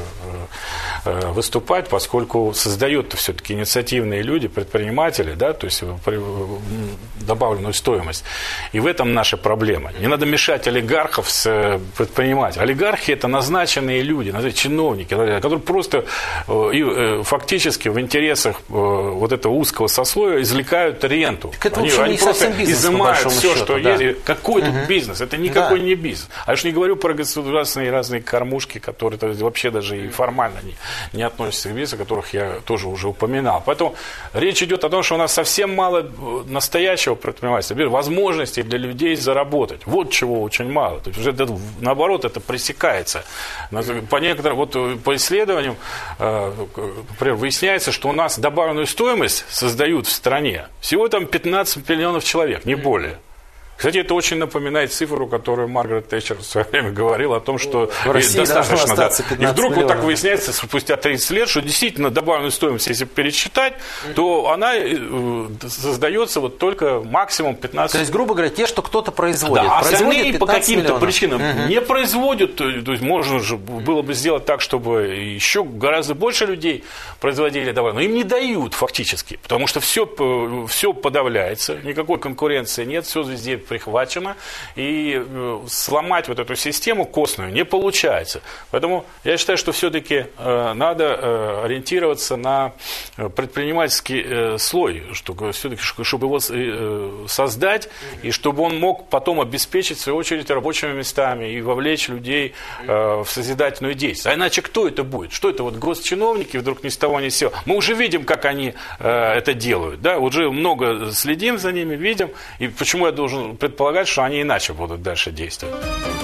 выступать, поскольку создают все-таки инициативные люди, предприниматели, да, то есть добавленную стоимость. И в этом наша проблема. Не надо мешать олигархов с предпринимателями. Олигархи – это назначенные люди, чиновники, которые просто фактически в интересах вот этого узкого сословия извлекают ренту. Они, они просто бизнес, изымают все, счету, что да. есть. Какой угу. тут бизнес? Это никакой да. не бизнес. А я уж не говорю про государственные разные кормушки, которые вообще даже и формально не, не относятся к бизнесу, о которых я тоже уже упоминал. Поэтому речь идет о том, что у нас совсем мало настоящего предпринимательства, возможностей для людей заработать. Вот чего очень мало. То есть уже это, наоборот, это пресекается. По некоторым, вот по исследованиям, например, выясняется, что у нас добавленную стоимость создают в стране всего там пятнадцать миллионов человек, не более. Кстати, это очень напоминает цифру, которую Маргарет Тэтчер в свое время говорила о том, что достаточно. Да. И вдруг миллионов. Вот так выясняется спустя тридцать лет, что действительно добавленную стоимость, если пересчитать, то она создается вот только максимум пятнадцать. То есть, грубо говоря, те, что кто-то производит. Да, остальные по каким-то причинам угу. не производят. То есть можно же было бы сделать так, чтобы еще гораздо больше людей производили добавленную. Но им не дают фактически, потому что все, все подавляется, никакой конкуренции нет, все везде прихвачено, и сломать вот эту систему костную не получается. Поэтому я считаю, что все-таки э, надо э, ориентироваться на предпринимательский э, слой, что, все-таки, чтобы его э, создать, и чтобы он мог потом обеспечить, в свою очередь, рабочими местами и вовлечь людей э, в созидательную деятельность. А иначе кто это будет? Что это вот госчиновники вдруг ни с того ни с сего? Мы уже видим, как они э, это делают. Да? Уже много следим за ними, видим. И почему я должен предполагать, что они иначе будут дальше действовать.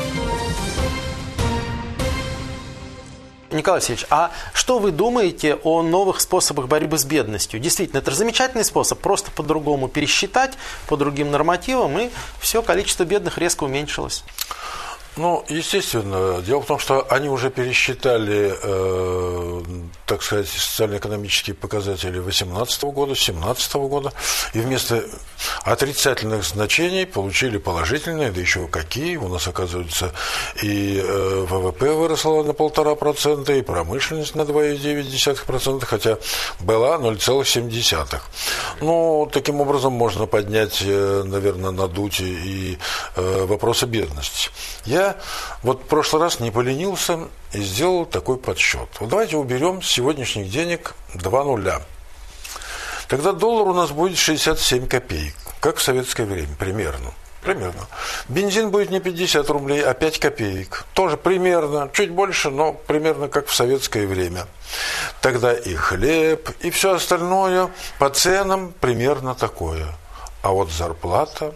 Николай Васильевич, а что вы думаете о новых способах борьбы с бедностью? Действительно, это же замечательный способ, просто по-другому пересчитать, по другим нормативам, и все количество бедных резко уменьшилось. Ну, естественно. Дело в том, что они уже пересчитали, э, так сказать, социально-экономические показатели две тысячи восемнадцатого года, две тысячи семнадцатого года, и вместо отрицательных значений получили положительные, да еще какие. У нас, оказывается, и э, ВВП выросло на полтора процента, и промышленность на два целых девять десятых процента, хотя была ноль целых семь десятых. Ну, таким образом можно поднять, наверное, надуть и э, вопросы бедности. Я вот в прошлый раз не поленился и сделал такой подсчет. Вот давайте уберем с сегодняшних денег два нуля. Тогда доллар у нас будет шестьдесят семь копеек, как в советское время, примерно. Примерно. Бензин будет не пятьдесят рублей, а пять копеек. Тоже примерно, чуть больше, но примерно как в советское время. Тогда и хлеб, и все остальное по ценам примерно такое. А вот зарплата,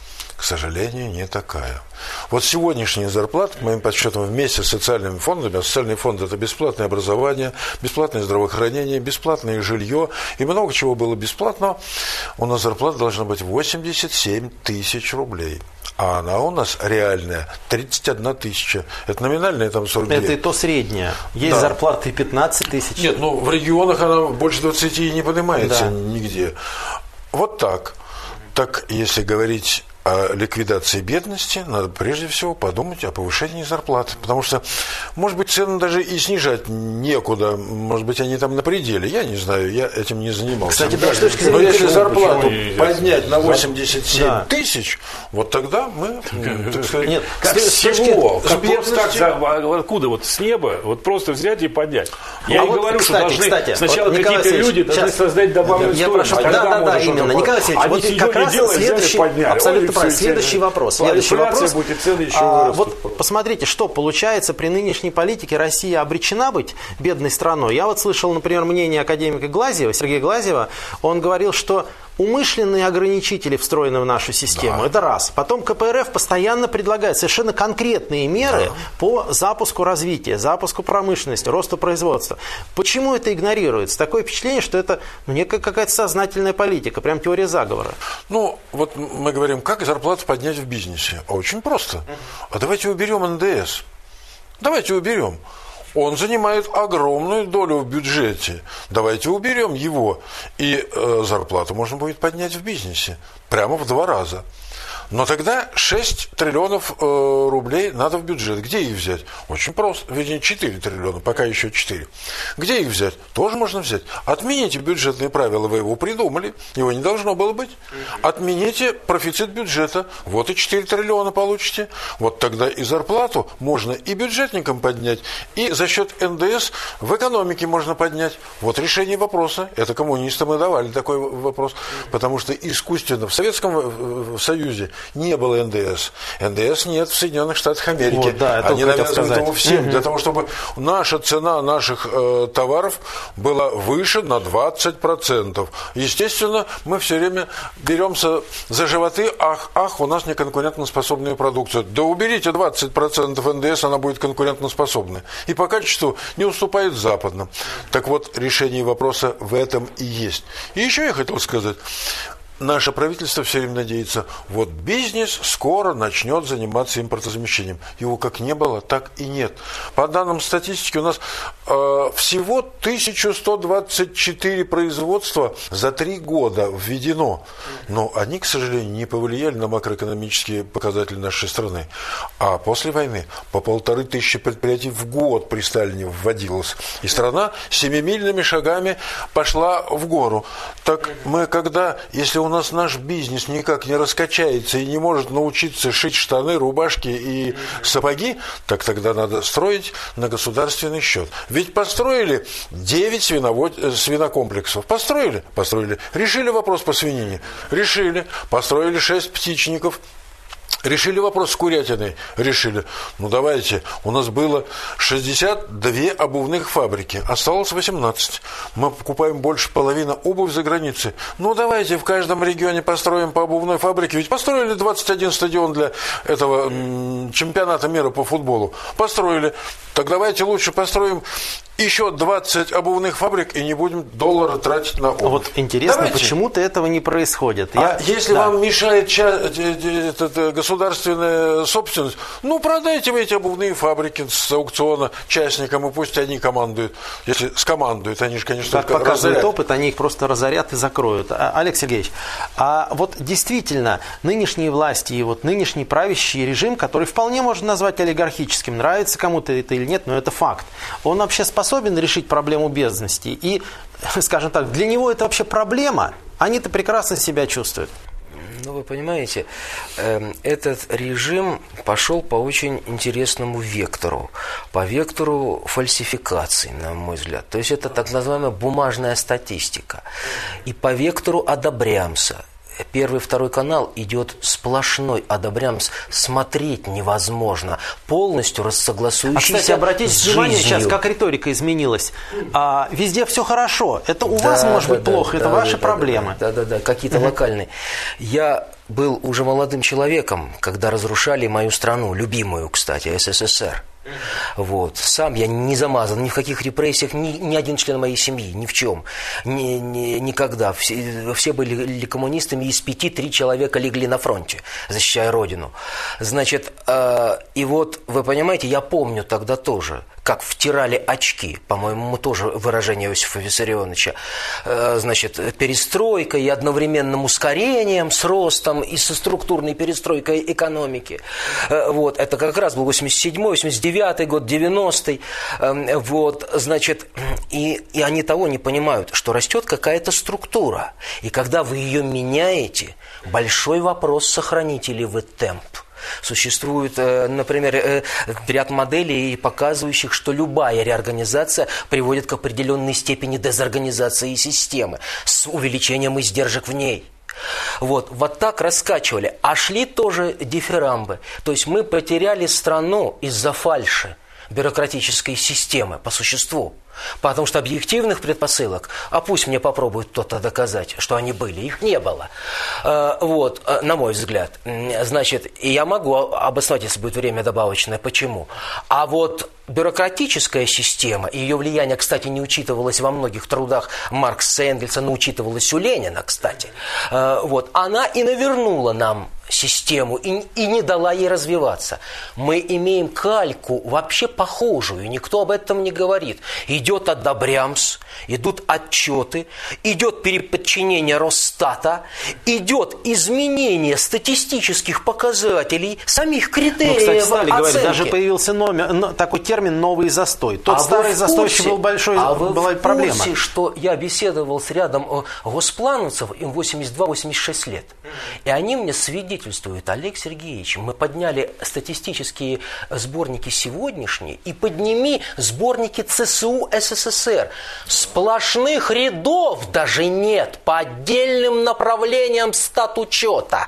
к сожалению, не такая. Вот сегодняшняя зарплата, по моим подсчетам, вместе с социальными фондами, а социальные фонды – это бесплатное образование, бесплатное здравоохранение, бесплатное жилье и много чего было бесплатного, у нас зарплата должна быть восемьдесят семь тысяч рублей. А она у нас реальная тридцать одна тысяча. Это номинальная, там сорок две. Это и то средняя. Есть да. зарплаты пятнадцать тысяч. Нет, ну в регионах она больше двадцати не поднимается да. нигде. Вот так. Так, если говорить о ликвидации бедности, надо прежде всего подумать о повышении зарплат. Потому что, может быть, цены даже и снижать некуда. Может быть, они там на пределе. Я не знаю, я этим не занимался. Кстати, да, что Но если зарплату почему? поднять на восемьдесят семь да. тысяч, вот тогда мы, так сказать, нет, как с чего? Как просто так, за, откуда? Вот с неба, вот просто взять и поднять. Я а и вот, говорю, кстати, что должны кстати, сначала вот, какие-то люди должны сейчас, создать добавленную я стоимость. Прошу, да, да, да, именно. Николай Васильевич, вот как раз следующий, абсолютно правильно. Следующий вопрос. Следующий вопрос. Будет, а, вот посмотрите, что получается при нынешней политике. Россия обречена быть бедной страной. Я вот слышал, например, мнение академика Глазьева, Сергея Глазьева. Он говорил, что умышленные ограничители встроены в нашу систему. Да. Это раз. Потом ка пэ эр эф постоянно предлагает совершенно конкретные меры да. по запуску развития, запуску промышленности, росту производства. Почему это игнорируется? Такое впечатление, что это ну, некая какая-то сознательная политика, прям теория заговора. Ну, вот мы говорим, как зарплату поднять в бизнесе? А очень просто. А давайте уберем эн дэ эс. Давайте уберем. Он занимает огромную долю в бюджете. Давайте уберем его. И э, зарплату можно будет поднять в бизнесе. Прямо в два раза. Но тогда шесть триллионов э, рублей надо в бюджет. Где их взять? Очень просто. Вернее, четыре триллиона, пока еще четыре. Где их взять? Тоже можно взять. Отмените бюджетные правила, вы его придумали. Его не должно было быть. Отмените профицит бюджета. Вот и четыре триллиона получите. Вот тогда и зарплату можно и бюджетникам поднять, и за счет эн дэ эс в экономике можно поднять. Вот решение вопроса. Это коммунистам и давали такой вопрос. Потому что искусственно в Советском Союзе не было эн дэ эс. эн дэ эс нет в Соединенных Штатах Америки. Вот, да, они навязывают его всем, угу. для того, чтобы наша цена наших э, товаров была выше на двадцать процентов. Естественно, мы все время беремся за животы, ах, ах, у нас неконкурентоспособная продукция. Да уберите двадцать процентов эн дэ эс, она будет конкурентоспособной. И по качеству не уступает западным. Так вот, решение вопроса в этом и есть. И еще я хотел сказать. Наше правительство все время надеется, вот бизнес скоро начнет заниматься импортозамещением. Его как не было, так и нет. По данным статистики у нас э, всего тысяча сто двадцать четыре производства за три года введено. Но они, к сожалению, не повлияли на макроэкономические показатели нашей страны. А после войны по полторы тысячи предприятий в год при Сталине вводилось. И страна семимильными шагами пошла в гору. Так мы когда, если у У нас наш бизнес никак не раскачается и не может научиться шить штаны, рубашки и сапоги, так тогда надо строить на государственный счет. Ведь построили девять свиновод... свинокомплексов. Построили? Построили. Решили вопрос по свинине? Решили. Построили шесть птичников. Решили вопрос с курятиной? Решили. Ну, давайте. У нас было шестьдесят две обувных фабрики. Осталось восемнадцать. Мы покупаем больше половины обуви за границей. Ну, давайте в каждом регионе построим по обувной фабрике. Ведь построили двадцать один стадион для этого м- чемпионата мира по футболу. Построили. Так давайте лучше построим еще двадцать обувных фабрик и не будем доллары тратить на обувь. Вот интересно, давайте. Почему-то этого не происходит. А Я... если да. вам мешает ча- этот, государственная собственность, ну продайте вы эти обувные фабрики с аукциона частникам, и пусть они командуют. Если скомандуют, они же, конечно, как показывает разорят. опыт, они их просто разорят и закроют. А, Олег Сергеевич, а вот действительно нынешние власти и вот нынешний правящий режим, который вполне можно назвать олигархическим, нравится кому-то это или нет, но это факт, он вообще способен решить проблему бедности. И, скажем так, для него это вообще проблема. Они-то прекрасно себя чувствуют. Ну, вы понимаете, э, этот режим пошел по очень интересному вектору. По вектору фальсификации, на мой взгляд. То есть это так называемая бумажная статистика. И по вектору одобрямса. Первый, второй канал идет сплошной одобрямс, смотреть невозможно, полностью рассогласующийся. А, кстати, обратите с внимание жизнью. сейчас, как риторика изменилась. А, везде все хорошо. Это у да, вас может да, быть да, плохо, да, это да, ваши да, проблемы. Да, да, да, да, какие-то угу. локальные. Я был уже молодым человеком, когда разрушали мою страну, любимую, кстати, СССР. Вот. Сам я не замазан ни в каких репрессиях, ни, ни один член моей семьи, ни в чем. Ни, ни, никогда. Все, все были ли коммунистами, из пяти три человека легли на фронте, защищая Родину. Значит, э, и вот, вы понимаете, я помню тогда тоже, как втирали очки, по-моему, тоже выражение Иосифа Виссарионовича, э, значит, перестройкой и одновременным ускорением с ростом и со структурной перестройкой экономики. Э, вот, это как раз был восемьдесят седьмой, восемьдесят девятый год, девяностый. Э, вот, значит, и, и они того не понимают, что растет какая-то структура. И когда вы ее меняете, большой вопрос, сохраните ли вы темп. Существует, например, ряд моделей, показывающих, что любая реорганизация приводит к определенной степени дезорганизации системы с увеличением издержек в ней. Вот, вот так раскачивали. А шли тоже дифирамбы. То есть мы потеряли страну из-за фальши бюрократической системы по существу. Потому что объективных предпосылок, а пусть мне попробует кто-то доказать, что они были, их не было. Вот, на мой взгляд. Значит, и я могу обосновать, если будет время добавочное, почему. А вот бюрократическая система, и ее влияние, кстати, не учитывалось во многих трудах Маркса и Энгельса, но учитывалось у Ленина, кстати. Вот, она и навернула нам систему и, и не дала ей развиваться. Мы имеем кальку вообще похожую, никто об этом не говорит. Идет одобрямс, идут отчеты, идет переподчинение Росстата, идет изменение статистических показателей, самих критериев. Ну, кстати, стали оценки. говорить, даже появился номер, такой термин «новый застой». Тот а старый застой еще был большой, а вы была в проблема. курсе, что я беседовал с рядом госплановцев, им восемьдесят два - восемьдесят шесть лет, и они мне свидетельствуют: Олег Сергеевич, мы подняли статистические сборники сегодняшние и подними сборники ЦСУ СССР. Сплошных рядов даже нет по отдельным направлениям статучета.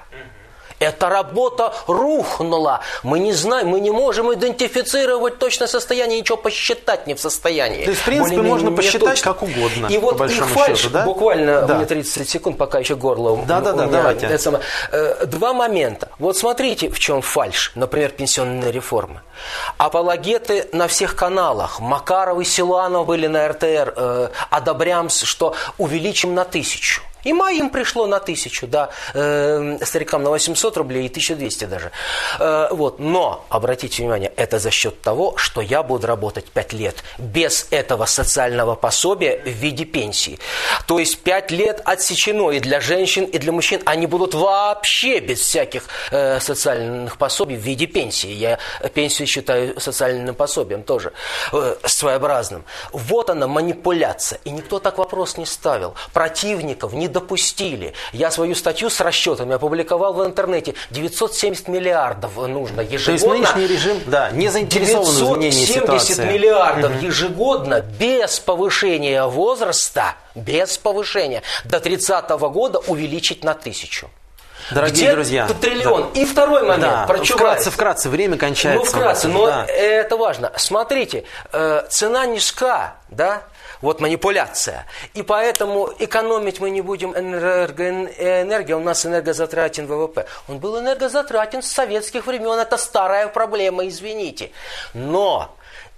Эта работа рухнула. Мы не знаем, мы не можем идентифицировать точное состояние, ничего посчитать не в состоянии. То есть, в принципе, можно посчитать как угодно. И вот их фальшь, счету, да? буквально, да. у меня тридцать секунд, пока еще горло. Да, да, да, давайте. Это самое, э, два момента. Вот смотрите, в чем фальшь. Например, пенсионная реформа. Апологеты на всех каналах. Макаров и Силуанов были на эр тэ эр. Э, одобрямс, что увеличим на тысячу. И моим пришло на тысячу, да, э, старикам на восемьсот рублей и тысячу двести даже. Э, вот. Но, обратите внимание, это за счет того, что я буду работать пять лет без этого социального пособия в виде пенсии. То есть пять лет отсечено и для женщин, и для мужчин. Они будут вообще без всяких э, социальных пособий в виде пенсии. Я пенсию считаю социальным пособием тоже, э, своеобразным. Вот она манипуляция. И никто так вопрос не ставил. Противников не допустили. Я свою статью с расчетами опубликовал в интернете. девятьсот семьдесят миллиардов нужно ежегодно. То есть нынешний режим, да, не заинтересован в изменении ситуации. девятьсот семьдесят миллиардов угу. ежегодно без повышения возраста, без повышения, до тридцатого года увеличить на тысячу. Дорогие Где друзья, триллион. Да. И второй момент, да. про Чубайс. Вкратце, вкратце, время кончается. Ну, вкратце, но да. это важно. Смотрите, э, цена низка, да? Вот манипуляция. И поэтому экономить мы не будем энергию, у нас энергозатратен вэ вэ пэ. Он был энергозатратен с советских времен, это старая проблема, извините. Но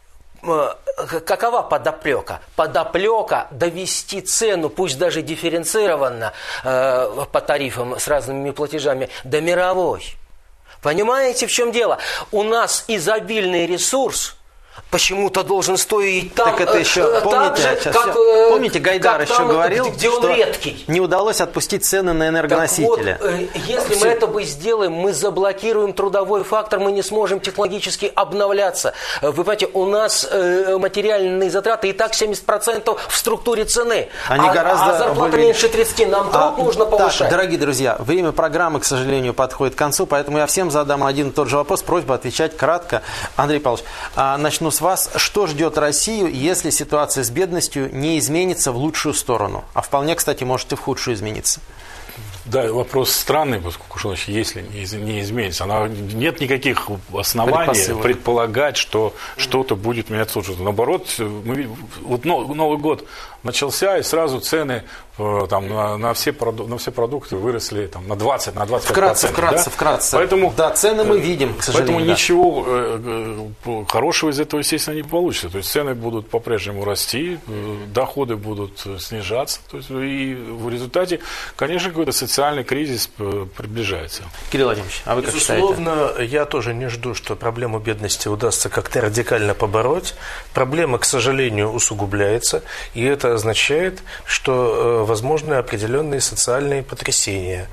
какова подоплека? Подоплека довести цену, пусть даже дифференцированно э, по тарифам с разными платежами, до мировой. Понимаете, в чем дело? У нас изобильный ресурс почему-то должен стоить там, так это еще, э, помните, же, сейчас, как, э, помните, Гайдар еще там, говорил, где он что редкий. Не удалось отпустить цены на энергоносители. Так вот, э, если Все. мы это бы сделаем, мы заблокируем трудовой фактор, мы не сможем технологически обновляться. Вы понимаете, у нас э, материальные затраты и так семьдесят процентов в структуре цены. Они а, гораздо а зарплата более... меньше тридцати, нам труд а, нужно повышать. Так, дорогие друзья, время программы, к сожалению, подходит к концу, поэтому я всем задам один и тот же вопрос, просьба отвечать кратко. Андрей Павлович, а, начну с вас. Что ждет Россию, если ситуация с бедностью не изменится в лучшую сторону? А вполне, кстати, может и в худшую измениться. Да, вопрос странный, поскольку что значит, если не изменится. Она, нет никаких оснований предполагать, что что-то будет меняться лучше. Наоборот, мы, вот Новый год начался, и сразу цены там, на, на, все, на все продукты выросли там, на двадцать, на двадцать пять процентов. Вкратце, вкратце, да? вкратце. Поэтому, да, цены мы видим, к сожалению. Поэтому да. ничего э, хорошего из этого, естественно, не получится. То есть цены будут по-прежнему расти, э, доходы будут снижаться. То есть, и в результате, конечно, какой-то социальный кризис приближается. Кирилл Владимирович, а вы как считаете? Безусловно, я тоже не жду, что проблему бедности удастся как-то радикально побороть. Проблема, к сожалению, усугубляется, и это означает, что э, возможны определенные социальные потрясения.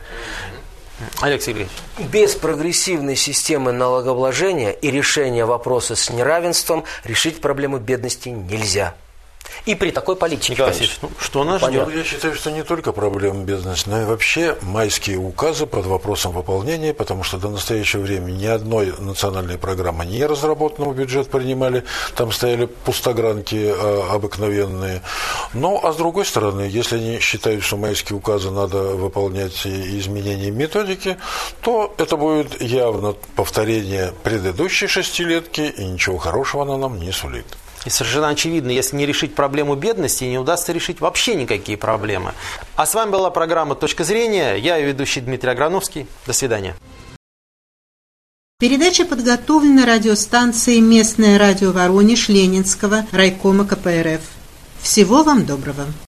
Олег Сергеевич. Без прогрессивной системы налогообложения и решения вопроса с неравенством решить проблему бедности нельзя. И при такой политике, конечно. Ну, что нас ждет? ждет? Я считаю, что не только проблема бедности, но и вообще майские указы под вопросом выполнения, потому что до настоящего времени ни одной национальной программы не разработанного бюджет принимали, там стояли пустогранки э, обыкновенные. Ну, а с другой стороны, если они считают, что майские указы надо выполнять изменения методики, то это будет явно повторение предыдущей шестилетки, и ничего хорошего она нам не сулит. И совершенно очевидно, если не решить проблему бедности, не удастся решить вообще никакие проблемы. А с вами была программа «Точка зрения». Я ее ведущий Дмитрий Аграновский. До свидания. Передача подготовлена радиостанцией «Местное радио Воронеж» Ленинского райкома ка пэ эр эф. Всего вам доброго.